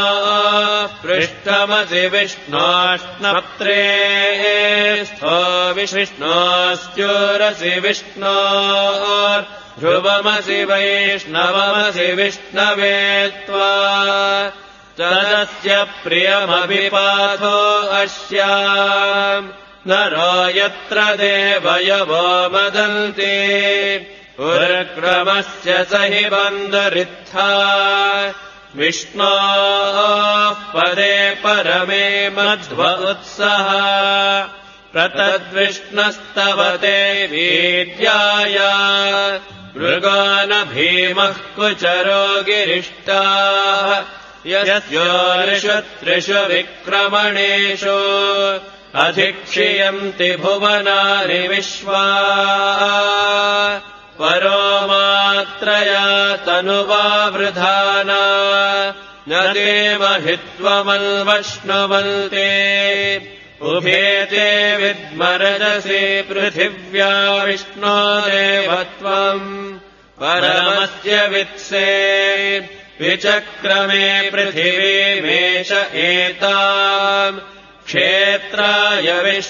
पृष्ठमसि विष्णोष्णपत्रे स्थो विष्णोश्चूरसि विष्णो ध्रुवमसि वैष्णवमसि विष्णवे त्वा तदस्य प्रियमभिपाथो अस्याम् नरो यत्र देवयवो मदन्ति उर्क्रमस्य स हि बन्धुरित्था विष्णोः पदे परमे मध्व उत्सः प्रतद्विष्णस्तवते वीर्याय मृगो न भीमः कुचरो गिरिष्टाः यस्योर्षु त्रिषु विक्रमणेषु अधिक्षियन्ति भुवनानि विश्वा परो मात्रया तनुवा वृधाना न देवहित्वमल्वश्नुवन्ते उभेते विद्मरजसि पृथिव्या विष्णो देवत्वम् परमस्य वित्से विचक्रमे पृथिवीमेष एताम् क्षेत्राय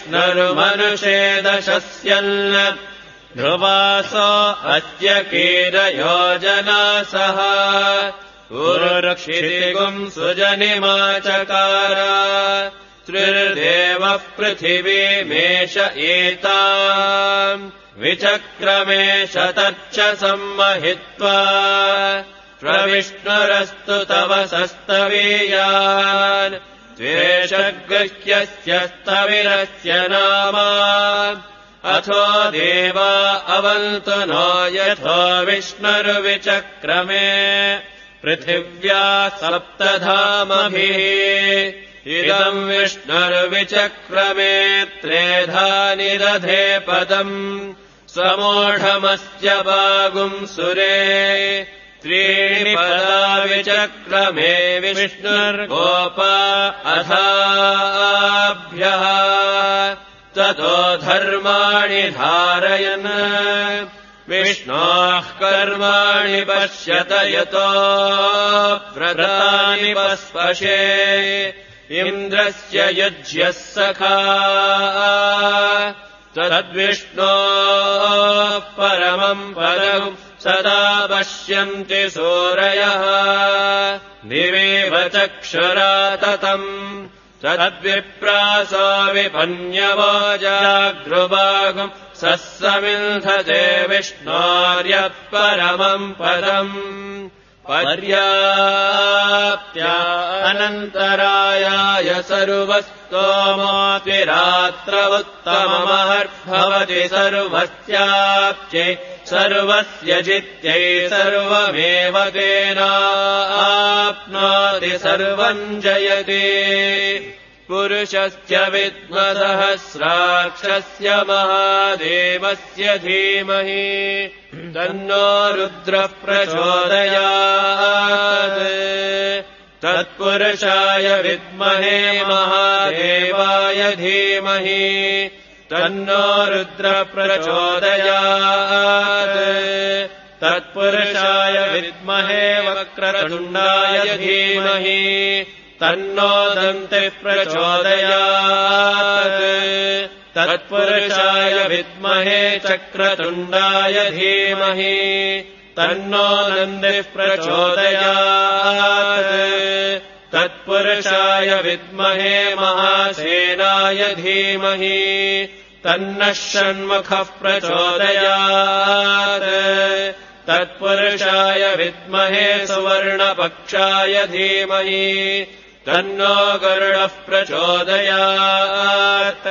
विष्णुर्मनुषेदशस्यन् ध्रुवासो अद्य कीरयोजनासः ऊर्क्षितिगुम् सुजनिमाचकार त्रिर्देवः पृथिवीमेष एताम् विचक्रमे शतच्च सम्महित्वा प्रविष्णुरस्तु तव सस्तवीयान् द्वेषगृह्यस्य स्तविरस्य नाम अथो देवा अवन्तु नो यथो विष्णुर्विचक्रमे पृथिव्या सप्तधामभिः इदम् विष्णुर्विचक्रमे त्रेधानि दधे पदम् समोढमस्य बागुंसुरे त्रीणि पदा विचक्रमे विष्णुर्गोपा अथाभ्यः ततो धर्माणि धारयन् विष्णोः कर्माणि पश्यत यतो व्रतानि पस्पशे इन्द्रस्य युज्यः सखा तद्विष्णोः परमम् पदम् सदा पश्यन्ति सूरयः दिवेव चक्षुरा ततम् तद्विप्रासो विपन्यवो जागृभागम् सस्समिन्धते विष्णोर्यः परमम् पदम् पर्याप्त्या अनन्तरायाय सर्वस्तोमोऽतिरात्रवुत्तममहर्भवति सर्वस्याप्त्यै सर्वस्य जित्यै सर्वमेव तेनाप्नोति सर्वम् जयते पुरुषस्य विद्मसहस्राक्षस्य महादेवस्य धीमहि तन्नो रुद्रः प्रचोदयात् तत्पुरुषाय विद्महे महादेवाय धीमहि तन्नो रुद्रः प्रचोदयात् तत्पुरुषाय विद्महे वक्रतुण्डाय धीमहि तन्नो दन्तिः प्रचोदयात् तत्पुरुषाय विद्महे चक्रतुण्डाय धीमहि तन्नो दन्तिः प्रचोदयात् तत्पुरुषाय विद्महे महासेनाय धीमहि तन्नः षण्मुखः प्रचोदयात् तत्पुरुषाय विद्महे सुवर्णपक्षाय धीमहि तन्नो गरुडः प्रचोदयात्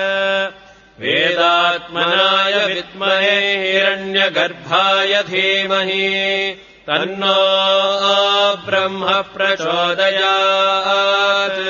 वेदात्मनाय विद्महे हिरण्यगर्भाय धीमहि तन्नो ब्रह्म प्रचोदयात्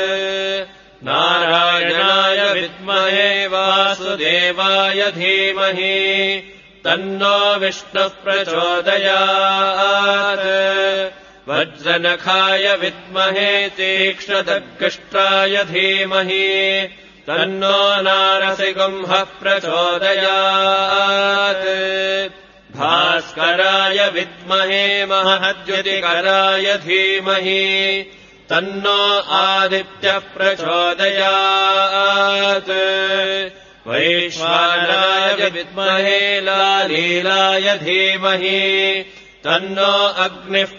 नारायणाय विद्महे वासुदेवाय धीमहि तन्नो विष्णुः प्रचोदयात् वज्रनखाय विद्महे तीक्ष्णदग्गष्ट्राय धीमहि तन्नो नारसिंहः प्रचोदयात् भास्कराय विद्महे महद्युतिकराय धीमहि तन्नो आदित्यः प्रचोदयात् वैश्वानराय विद्महे लालीलाय धीमहि तन्नो अग्निः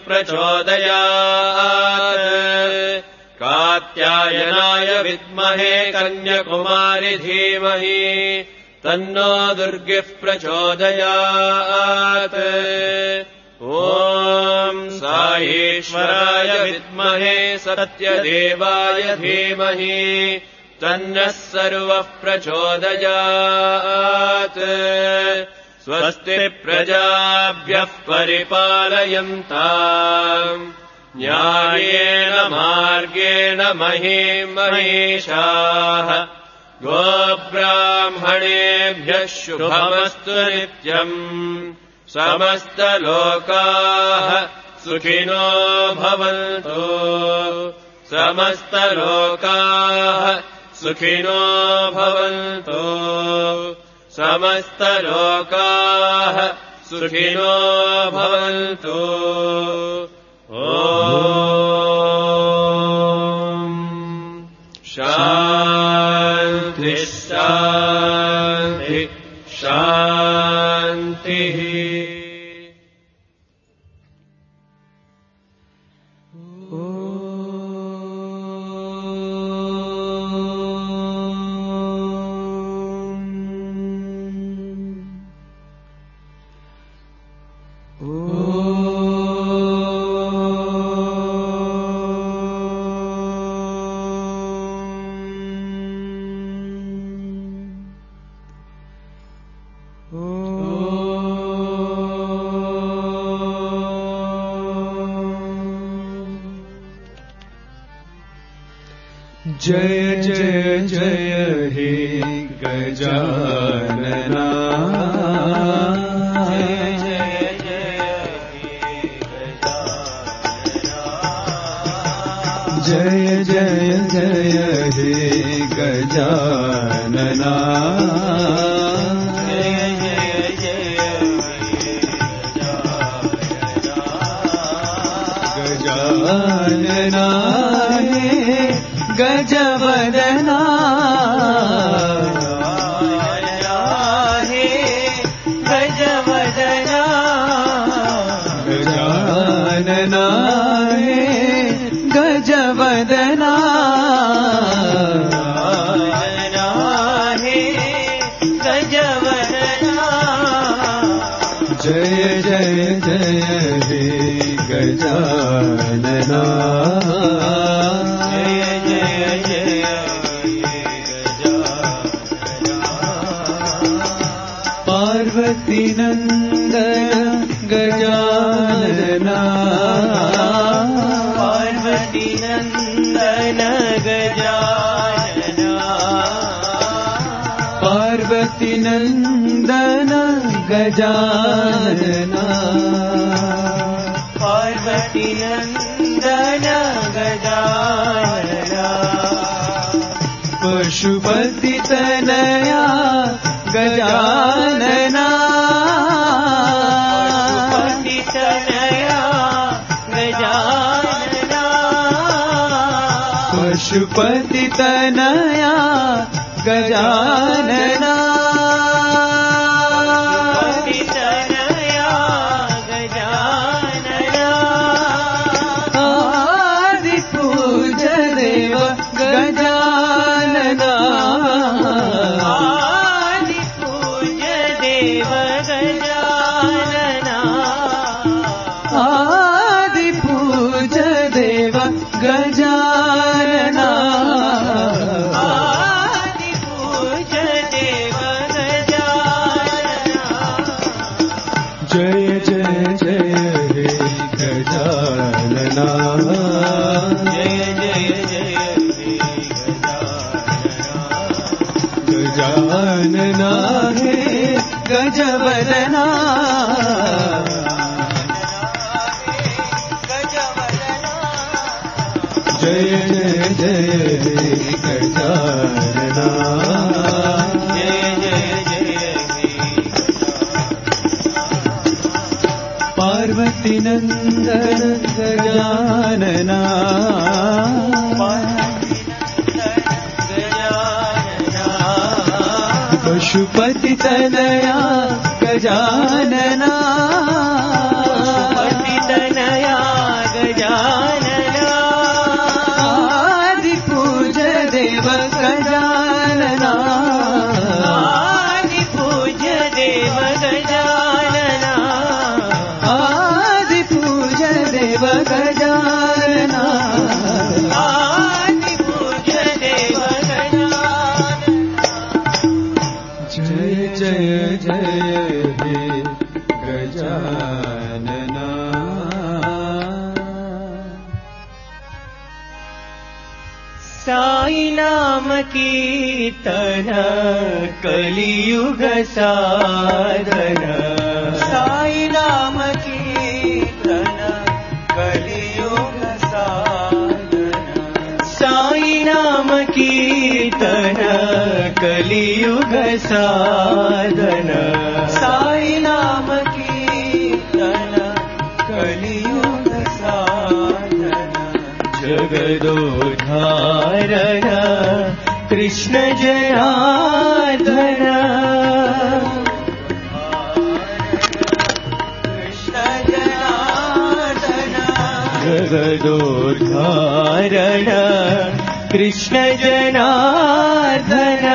प्रचोदयात् कात्यायनाय विद्महे कन्याकुमारी धीमहि तन्नो दुर्गिः प्रचोदयात् ॐ साईश्वराय विद्महे सत्यदेवाय धीमहि तन्नः सर्वः प्रचोदयात् स्वस्ति प्रजाभ्यः परिपालयन्ताम् न्यायेन मार्गेण महीं महिषाः गोब्राह्मणेभ्यः शुभमस्तु नित्यम् समस्तलोकाः सुखिनो भवन्तु समस्तलोकाः सुखिनो भवन्तु समस्तलोकाः सुखिनो भवन्तु ॐ शान्ति शान्ति शान्तिः जय जय जय हे गजानना जय जय जय जय हे गजानना गजानना गजवदना हे गजवदना गजानना हे गजवदना हे गजवदना जय जय जय हे गजानना जय गजानना पार्वती नंदन गजानना पशुपति तनया गजानना पशुपति तनया गजानना पशुपति तनया गजानना गजानना है गजवदना जय जय जय गजानना जय जय जय पार्वती नंदन गजानना पशुपति तनया गजानना पशुपति तनया गजानना आदि पूज देव गजानना आदि पूज देव गजानना आदि पूज देव गजानना आदि पूज देव गजानना जय जय जय हे गजानना साई नाम कीर्तन कलियुग साधन साई नाम कीर्तन कलियुग साधन साई नाम कीर्तन कलियुग साधन साई नाम कीर्तन कलियुग साधन जगदोद्धारण कृष्ण जनार्दन कृष्ण जनार्दन जगदोद्धारण कृष्ण जनार्दन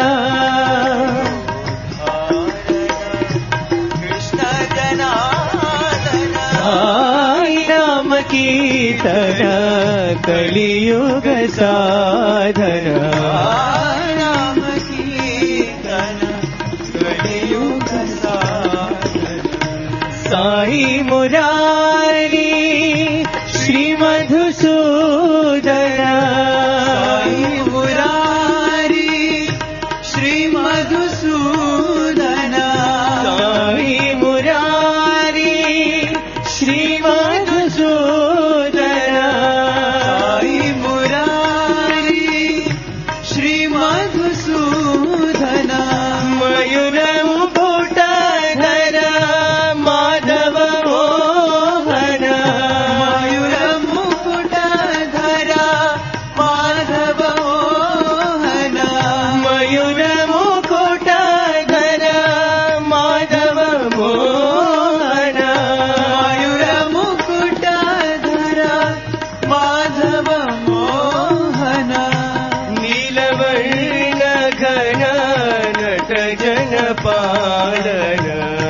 कृष्ण जनार्दन साई नाम कीर्तन कलियुग साधन नाम कीर्तन कलियुग साधन साई मुरारी श्री मधुसूदन साई मुरारी श्री मधुसूदन साई मुरारी श्री मधुसूदन साई मुरारी श्री मधुसूदन मयूर मुकुटधर माधव मोहन मयूर मुकुटधर माधव मोहन मयूर मुकुटधर माधव मोहन मयूर मुकुटधर माधव मोहन नीलवर्ण घन नट जन पालन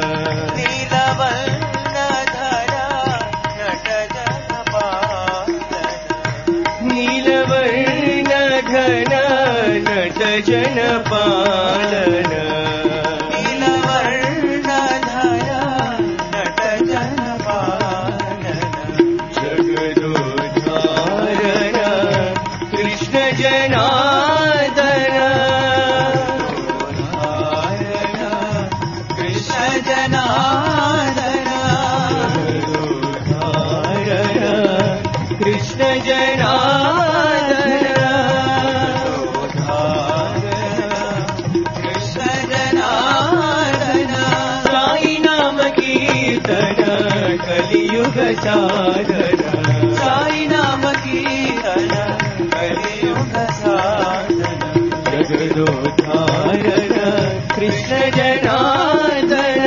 नीलवर्णधर नट जन पालन नीलवर्ण घन नट जन पालन नीलवर्णधर नट जन पालन जगदोद्धारण कृष्ण जनार्दन कृष्ण जनार्दन कलियुग साधन साई नाम कीर्तन कलियुग साधन जगदोद्धारण कृष्ण जनार्दन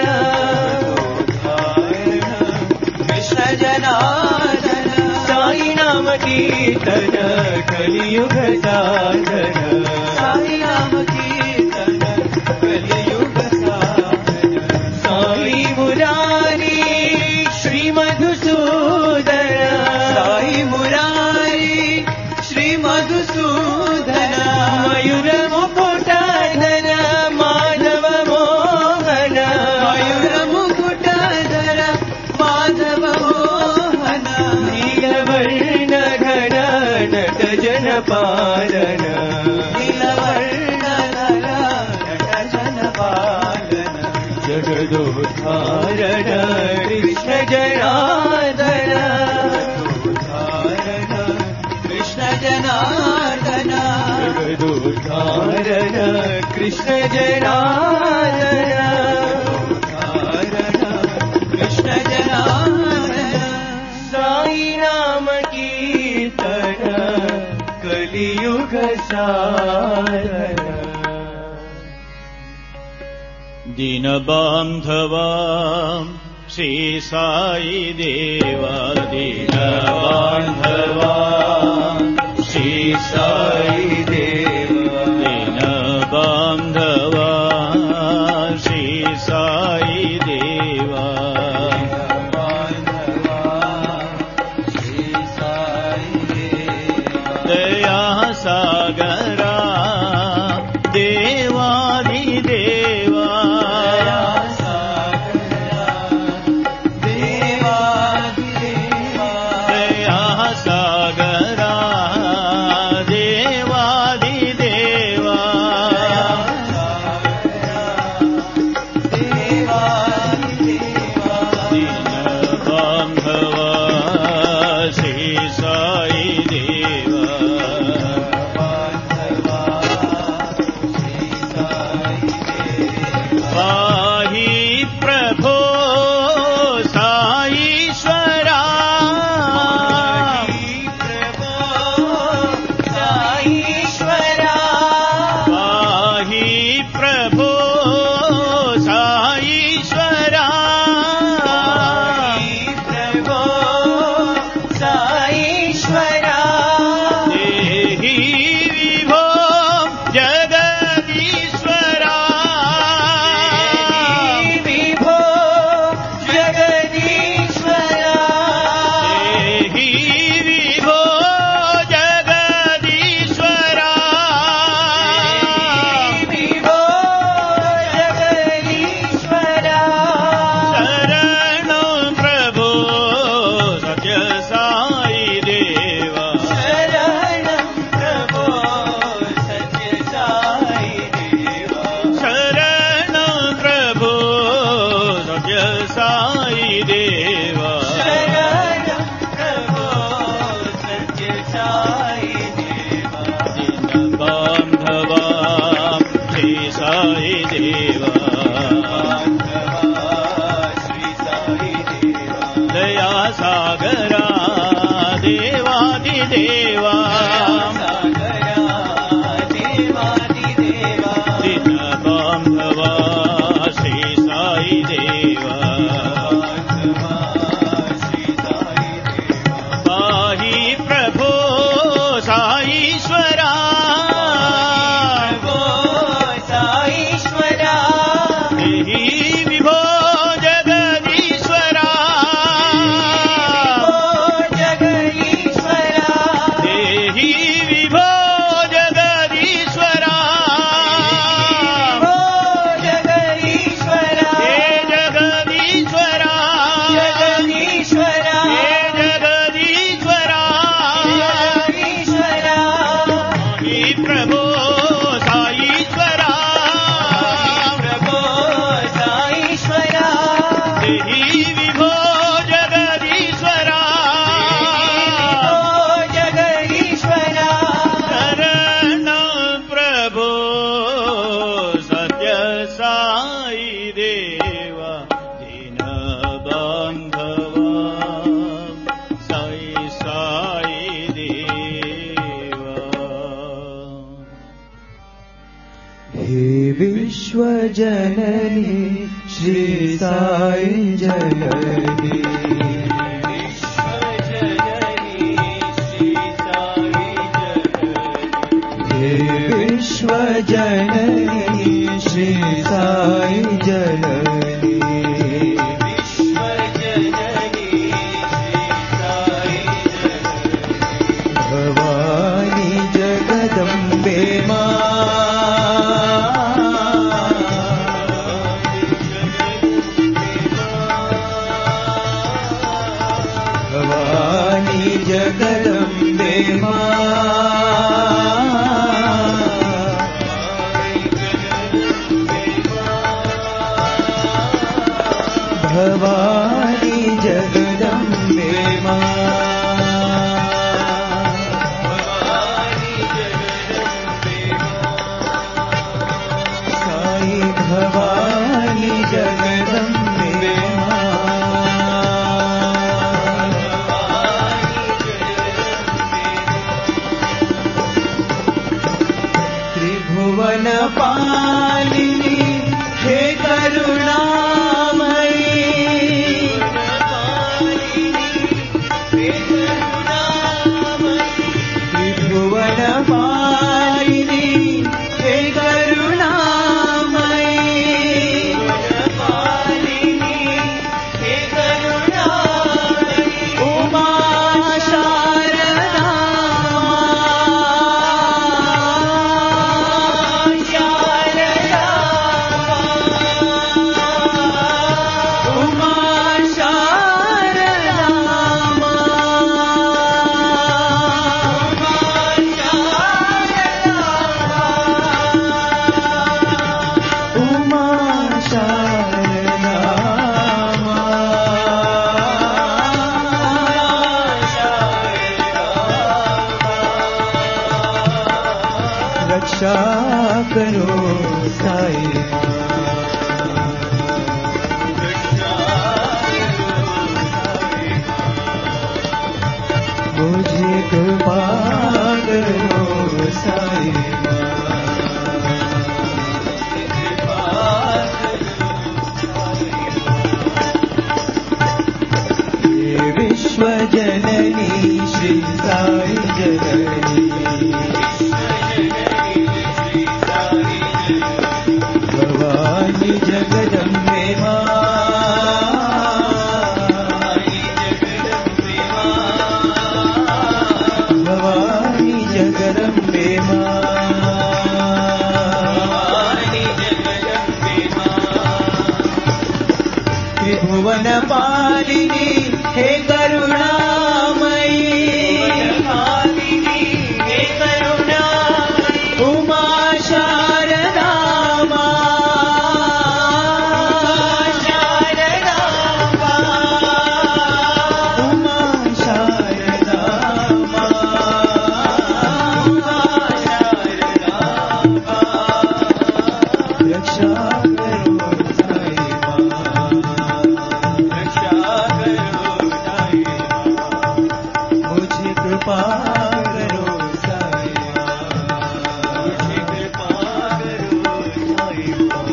कृष्ण जनार्दन साई नाम कीर्तन कलियुग साधन साई नाम कीर्तन कलियुग साधन साई मुरारी श्री मधुसूदन साई मुरारी श्री मधुसूदन मयूर मुकुटधर माधव मोहन मयूर मुकुटधर माधव मोहन नीलवर्ण घन नट जन पालन नीलवर्ण घन नट जन पालन जगदोद्धारण कृष्ण जनार्दन कृष्ण जनार्दन जगदोद्धारण कृष्ण जनार्दन कृष्ण जनार्दन साई नाम कीर्तन कलियुग साधन दीनबान्धवा श्री साई देवा दीनबान्धवा श्री साई देवा दीनबान्धवा श्री साई देवा श्री साई देवा दया सागरा देवादिदेवा जननी श्री साई जननी विश्व जननी श्री साई जननी विश्व जननी श्री साई जननी भवानी जगदम्बे मां भवानी जगदम्बे मां भवानी जगदम्बे मां भवानी जगदम्बे साई भवानी जगदम्बे त्रिभुवन पालिनी हे करुणामयी त्रिभुवन पालिनी हे करुणामयी हे करुणामयी उमा शारदा शारदा उमा शारदा उमा शारदा रक्षा करो साई मुझे कृपा करो साई विश्व जननी श्री साई जननी भवानी जगदम्बे मां भवानी जगदम्बे मां त्रिभुवन पालिनी हे करुणामयी हे करुणामयी उमा शारदा शारदा उमा शारदा रक्षा करो साई मुझे कृपा करो साई मुझे कृपा करो साई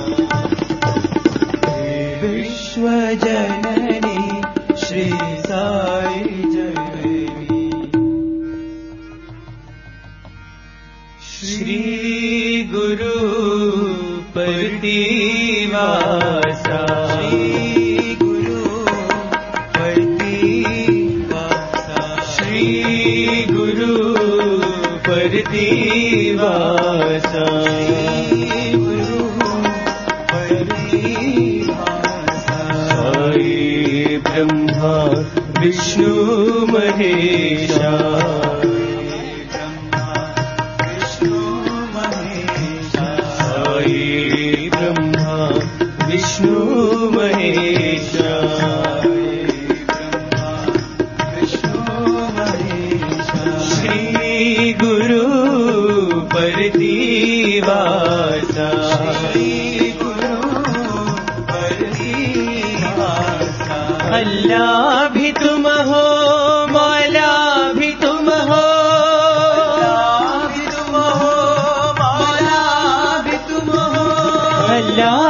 विश्व जननी श्री साई जननी श्री गुरु प्रतिवासा श्री गुरु प्रतिवासा श्री गुरु प्रतिवासा गुरु प्रतिवासा साई ब्रह्मा विष्णु महेशा विष्णु महेशा श्री गुरु प्रतिवासा श्री गुरु प्रतिवासा अल्लाह भी तुम हो मौला भी तुम हो अल्लाह भी तुम हो मौला भी तुम हो अल्लाह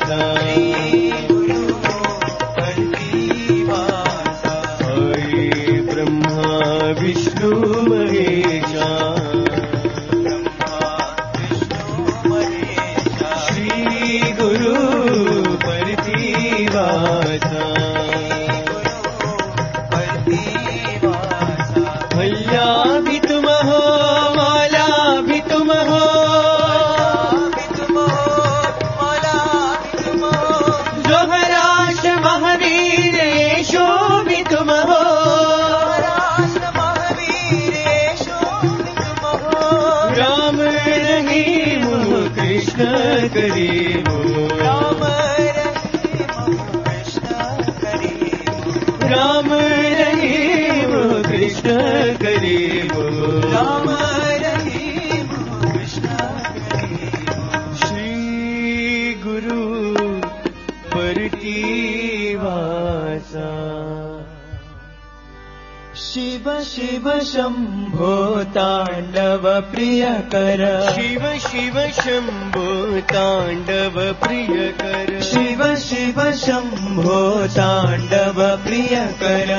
शिव शिव शम्भो ताण्डव प्रियकर शिव शिव शम्भो ताण्डव प्रियकर शिव शिव शम्भो ताण्डव प्रियकर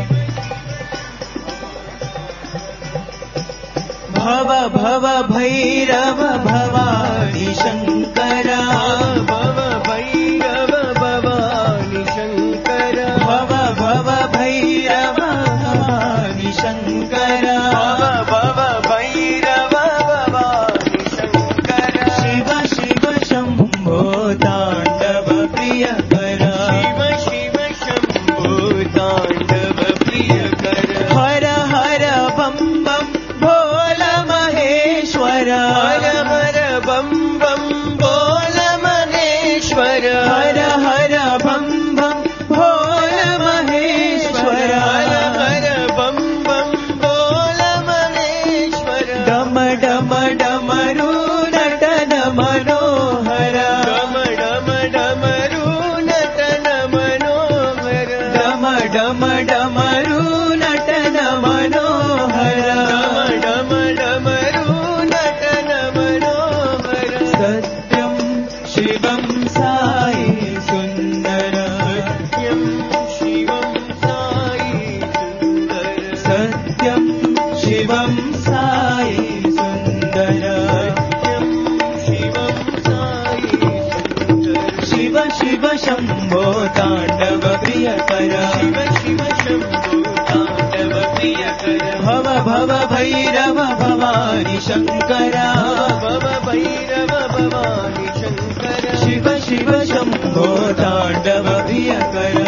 भव भव भैरव भवानी शङ्कर भव भैरव भवानी शङ्कर भव भव भैरव भवानी शङ्कर भव भव भैरव भवानी शङ्कर शिव शिव शम्भो ताण्डव प्रियकर शिव शिव शम्भो ताण्डव प्रियकर हर हर बम बम बोल महेश्वर हर हर बम बम बोल महेश्वर हर हर बम बम बोल महेश्वर हर हर बम बम बोल महेश्वर डम डम डमरू नटन मनोहर डम डम डमरू नटन मनोहर डम डम डमरू नटन मनोहर डम डम डमरू नटन मनोहर सत्यं शिवं साई सुन्दर सत्यं शिवं साई सुन्दर सत्यं शिवं साई सुन्दर सत्यं शिवं साई सुन्दर शिव शिव शम्भो ताण्डव प्रियकर शिव शिव शम्भो ताण्डव प्रियकर भव भव भैरव भवानी शङ्कर भव भैरव भवानी शङ्कर शिव शिव शम्भो ताण्डव प्रियकर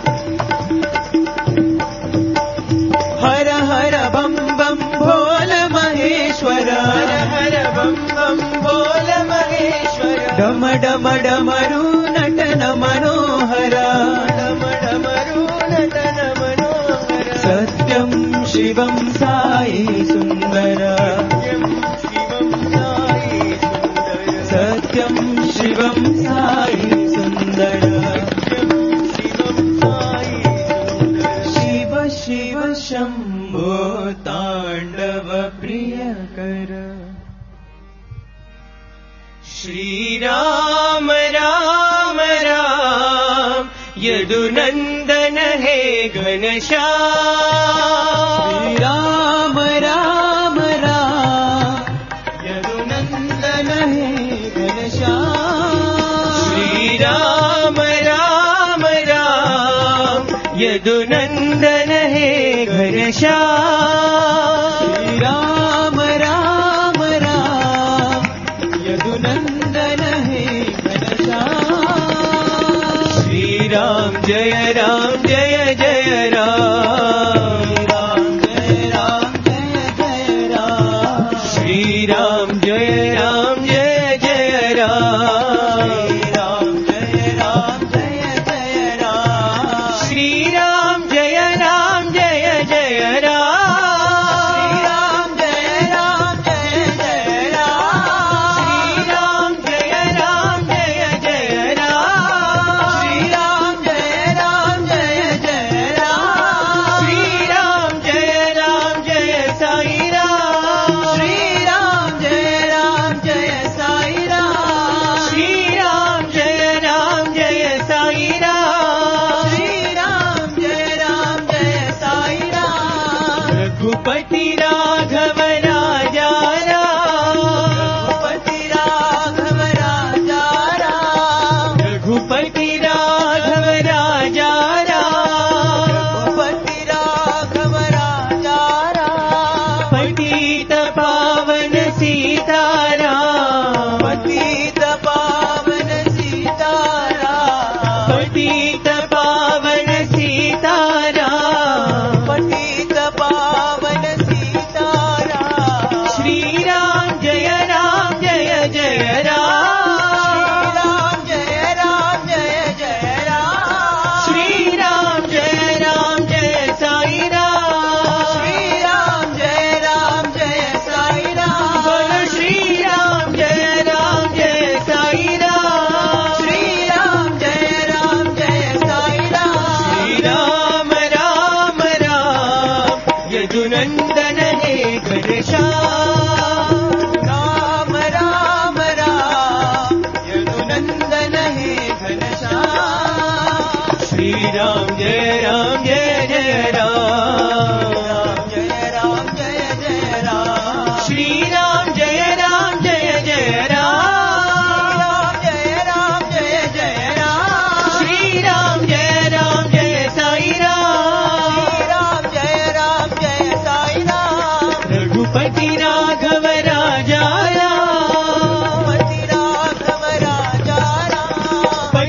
हर हर बम बम भोल महेश्वर हर हर बम बम भोल महेश्वर डम डम डमरू नटन मनोहर डम डमरू नटन मनोहर सत्यं शिवं साई सुन्दर सत्यं शिवं साई सुन्दर शिव शिव शम्भो ताण्डव प्रियकर श्रीराम राम राम यदुनन्दन हे घनश्याम राम राम राम यदुनन्दन हे घनश्याम श्रीराम राम राम यदुनन्दन हे घनश्याम श्रीराम राम राम यदुनन्दन हे घनश्याम श्रीराम जय राम जय जय राम राम जय राम जय जय राम श्रीराम जय राम जय जय राम राम जय राम जय जय राम श्रीराम जय राम जय जय राम श्रीराम जय राम जय जय राम श्रीराम जय राम जय जय राम श्रीराम जय राम जय जय राम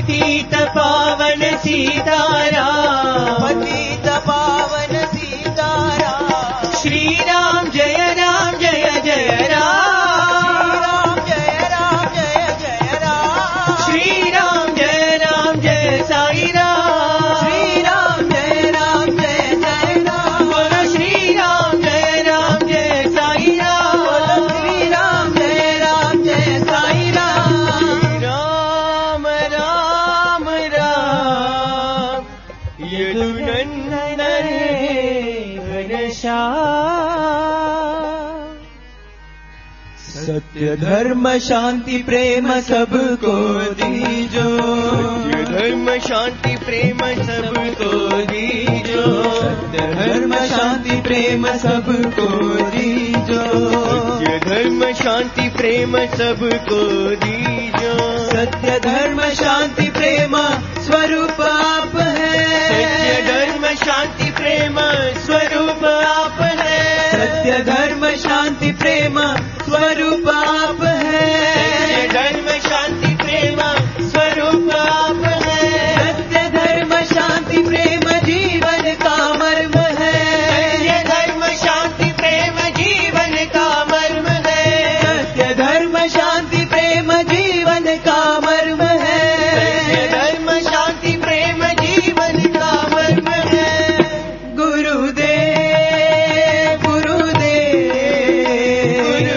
पतित पावन सीताराम पतित पावन सीताराम श्री राम जय राम जय जय राम जय राम जय जय राम श्री राम जय राम जय साई राम श्री राम जय राम जय जय राम बोलो श्री राम जय राम जय साई राम श्री राम जय राम जय साई राम राम राम राम यदुनंदन घनश्याम सत्य धर्म शांति प्रेम सबको दीजो सत्य धर्म शांति प्रेम सबको दीजो सत्य धर्म शांति प्रेम सबको दीजो सत्य धर्म शांति प्रेम सबको दीजो सत्य धर्म शांति प्रेम स्वरूप आप है सत्य धर्म शांति प्रेम स्वरूप आप है सत्य धर्म शांति प्रेम स्वरूप आप है सत्य धर्म शांति प्रेम स्वरूप आप है सत्य धर्म शांति प्रेम जीवन का मर्म है सत्य धर्म शांति प्रेम जीवन का मर्म है सत्य धर्म शांति प्रेम जीवन का मर्म है सत्य धर्म शांति प्रेम जीवन का मर्म है गुरुदेव गुरुदेव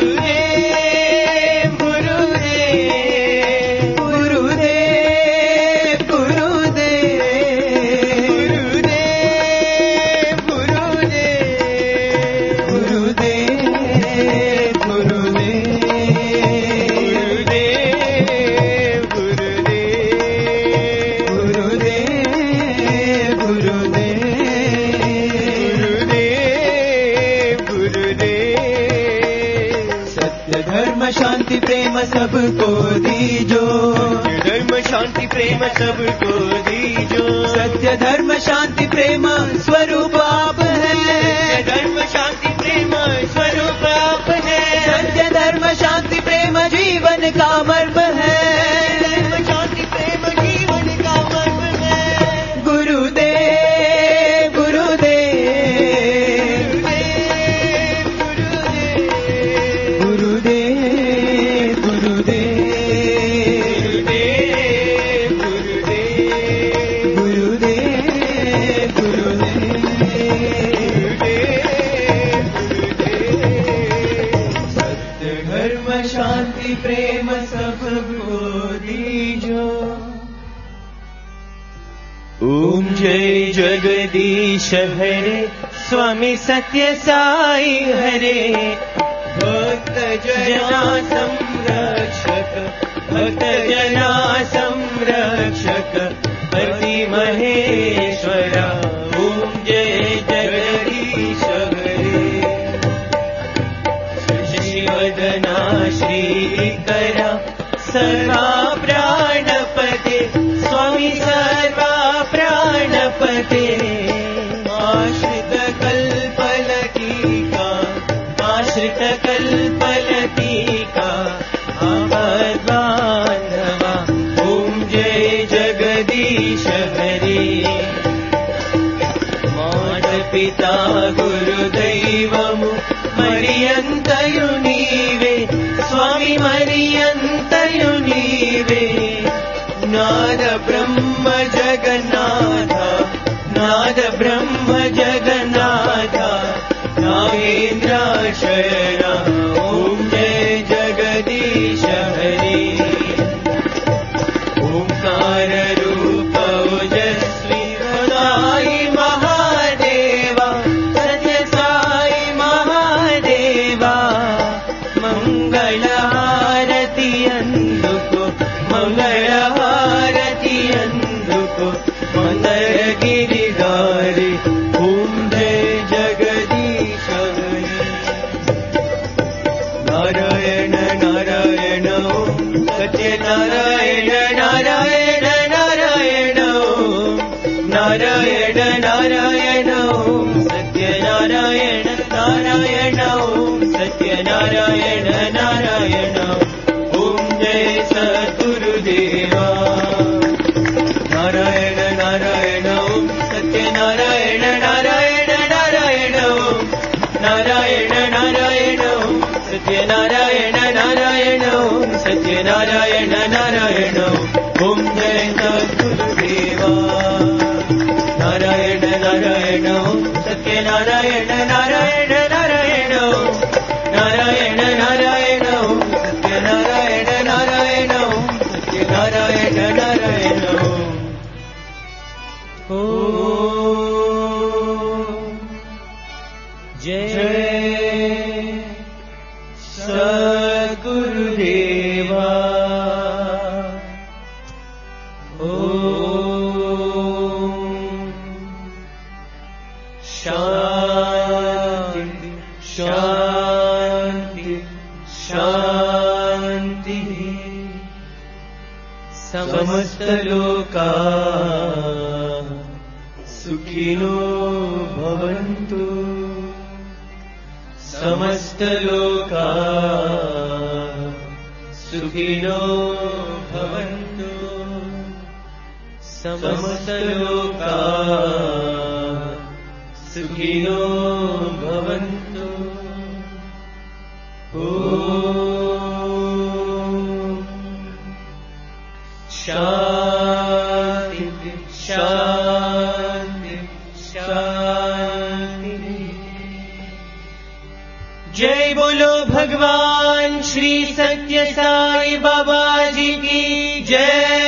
गुरुदेव गुरुदेव गुरुदेव गुरुदेव गुरुदेव गुरुदेव गुरुदेव गुरुदेव गुरुदेव गुरुदेव गुरुदेव गुरुदेव गुरुदेव सत्य धर्म शांति प्रेम सबको दीजो सत्य धर्म शांति प्रेम सबको दीजो सत्य धर्म शांति प्रेम स्वरूप आप है सत्य धर्म शांति प्रेम स्वरूप आप है सत्य धर्म शांति प्रेम जीवन का मर्म है धर्म शांति प्रेम जीवन का मर्म है गुरुदेव गुरुदेव गुरुदेव गुरुदेव गुरुदेव गुरुदेव गुरुदेव गुरुदेव सत्य धर्म शांति प्रेम सबको दीजो ओम जय जगदीश हरे स्वामी सत्य साई हरे भक्त जना संरक्षक भक्त जना संरक्षक पति महेश्वरा ओम जय जगदीश हरे शशिवदना श्रीकरा सर्वा प्राणपते स्वामी सर्वा प्राणपते आश्रित कल्पलतिका आश्रित कल्पलतिका आपद्बान्धवा ओम जय जगदीश हरे मातपिता गुरुदैवमु मरियन्तयु नीवे स्वामी मरियन्तयु नीवे नाद ब्रह्म जगन्नाथ नाद ब्रह्म जगन्नाथ नागेन्द्र शरणा ओम जय जगदीश हरे ओंकार रूप ओजस्वी साई महादेवा सत्य साई महादेवा मंगल हारति अंदुको मंगल हारति अंदुको मंदर गिरिधारी ओम जय जगदीश हरे ओम जय सद्गुरुदेवा नारायण नारायण ओम सत्य नारायण नारायण नारायण ओम नारायण नारायण ओम सत्य नारायण नारायण ओम सत्य नारायण नारायण ओम जय सद्गुरुदेवा शांति शांति शांति समस्त लोका सुखिनो भवन्तु समस्त लोका सुखिनो भवन्तु समस्त लोका सुखिनो भवन्तु ॐ शान्ति शान्ति शान्ति जय बोलो भगवान श्री सत्य साई बाबा जी की जय।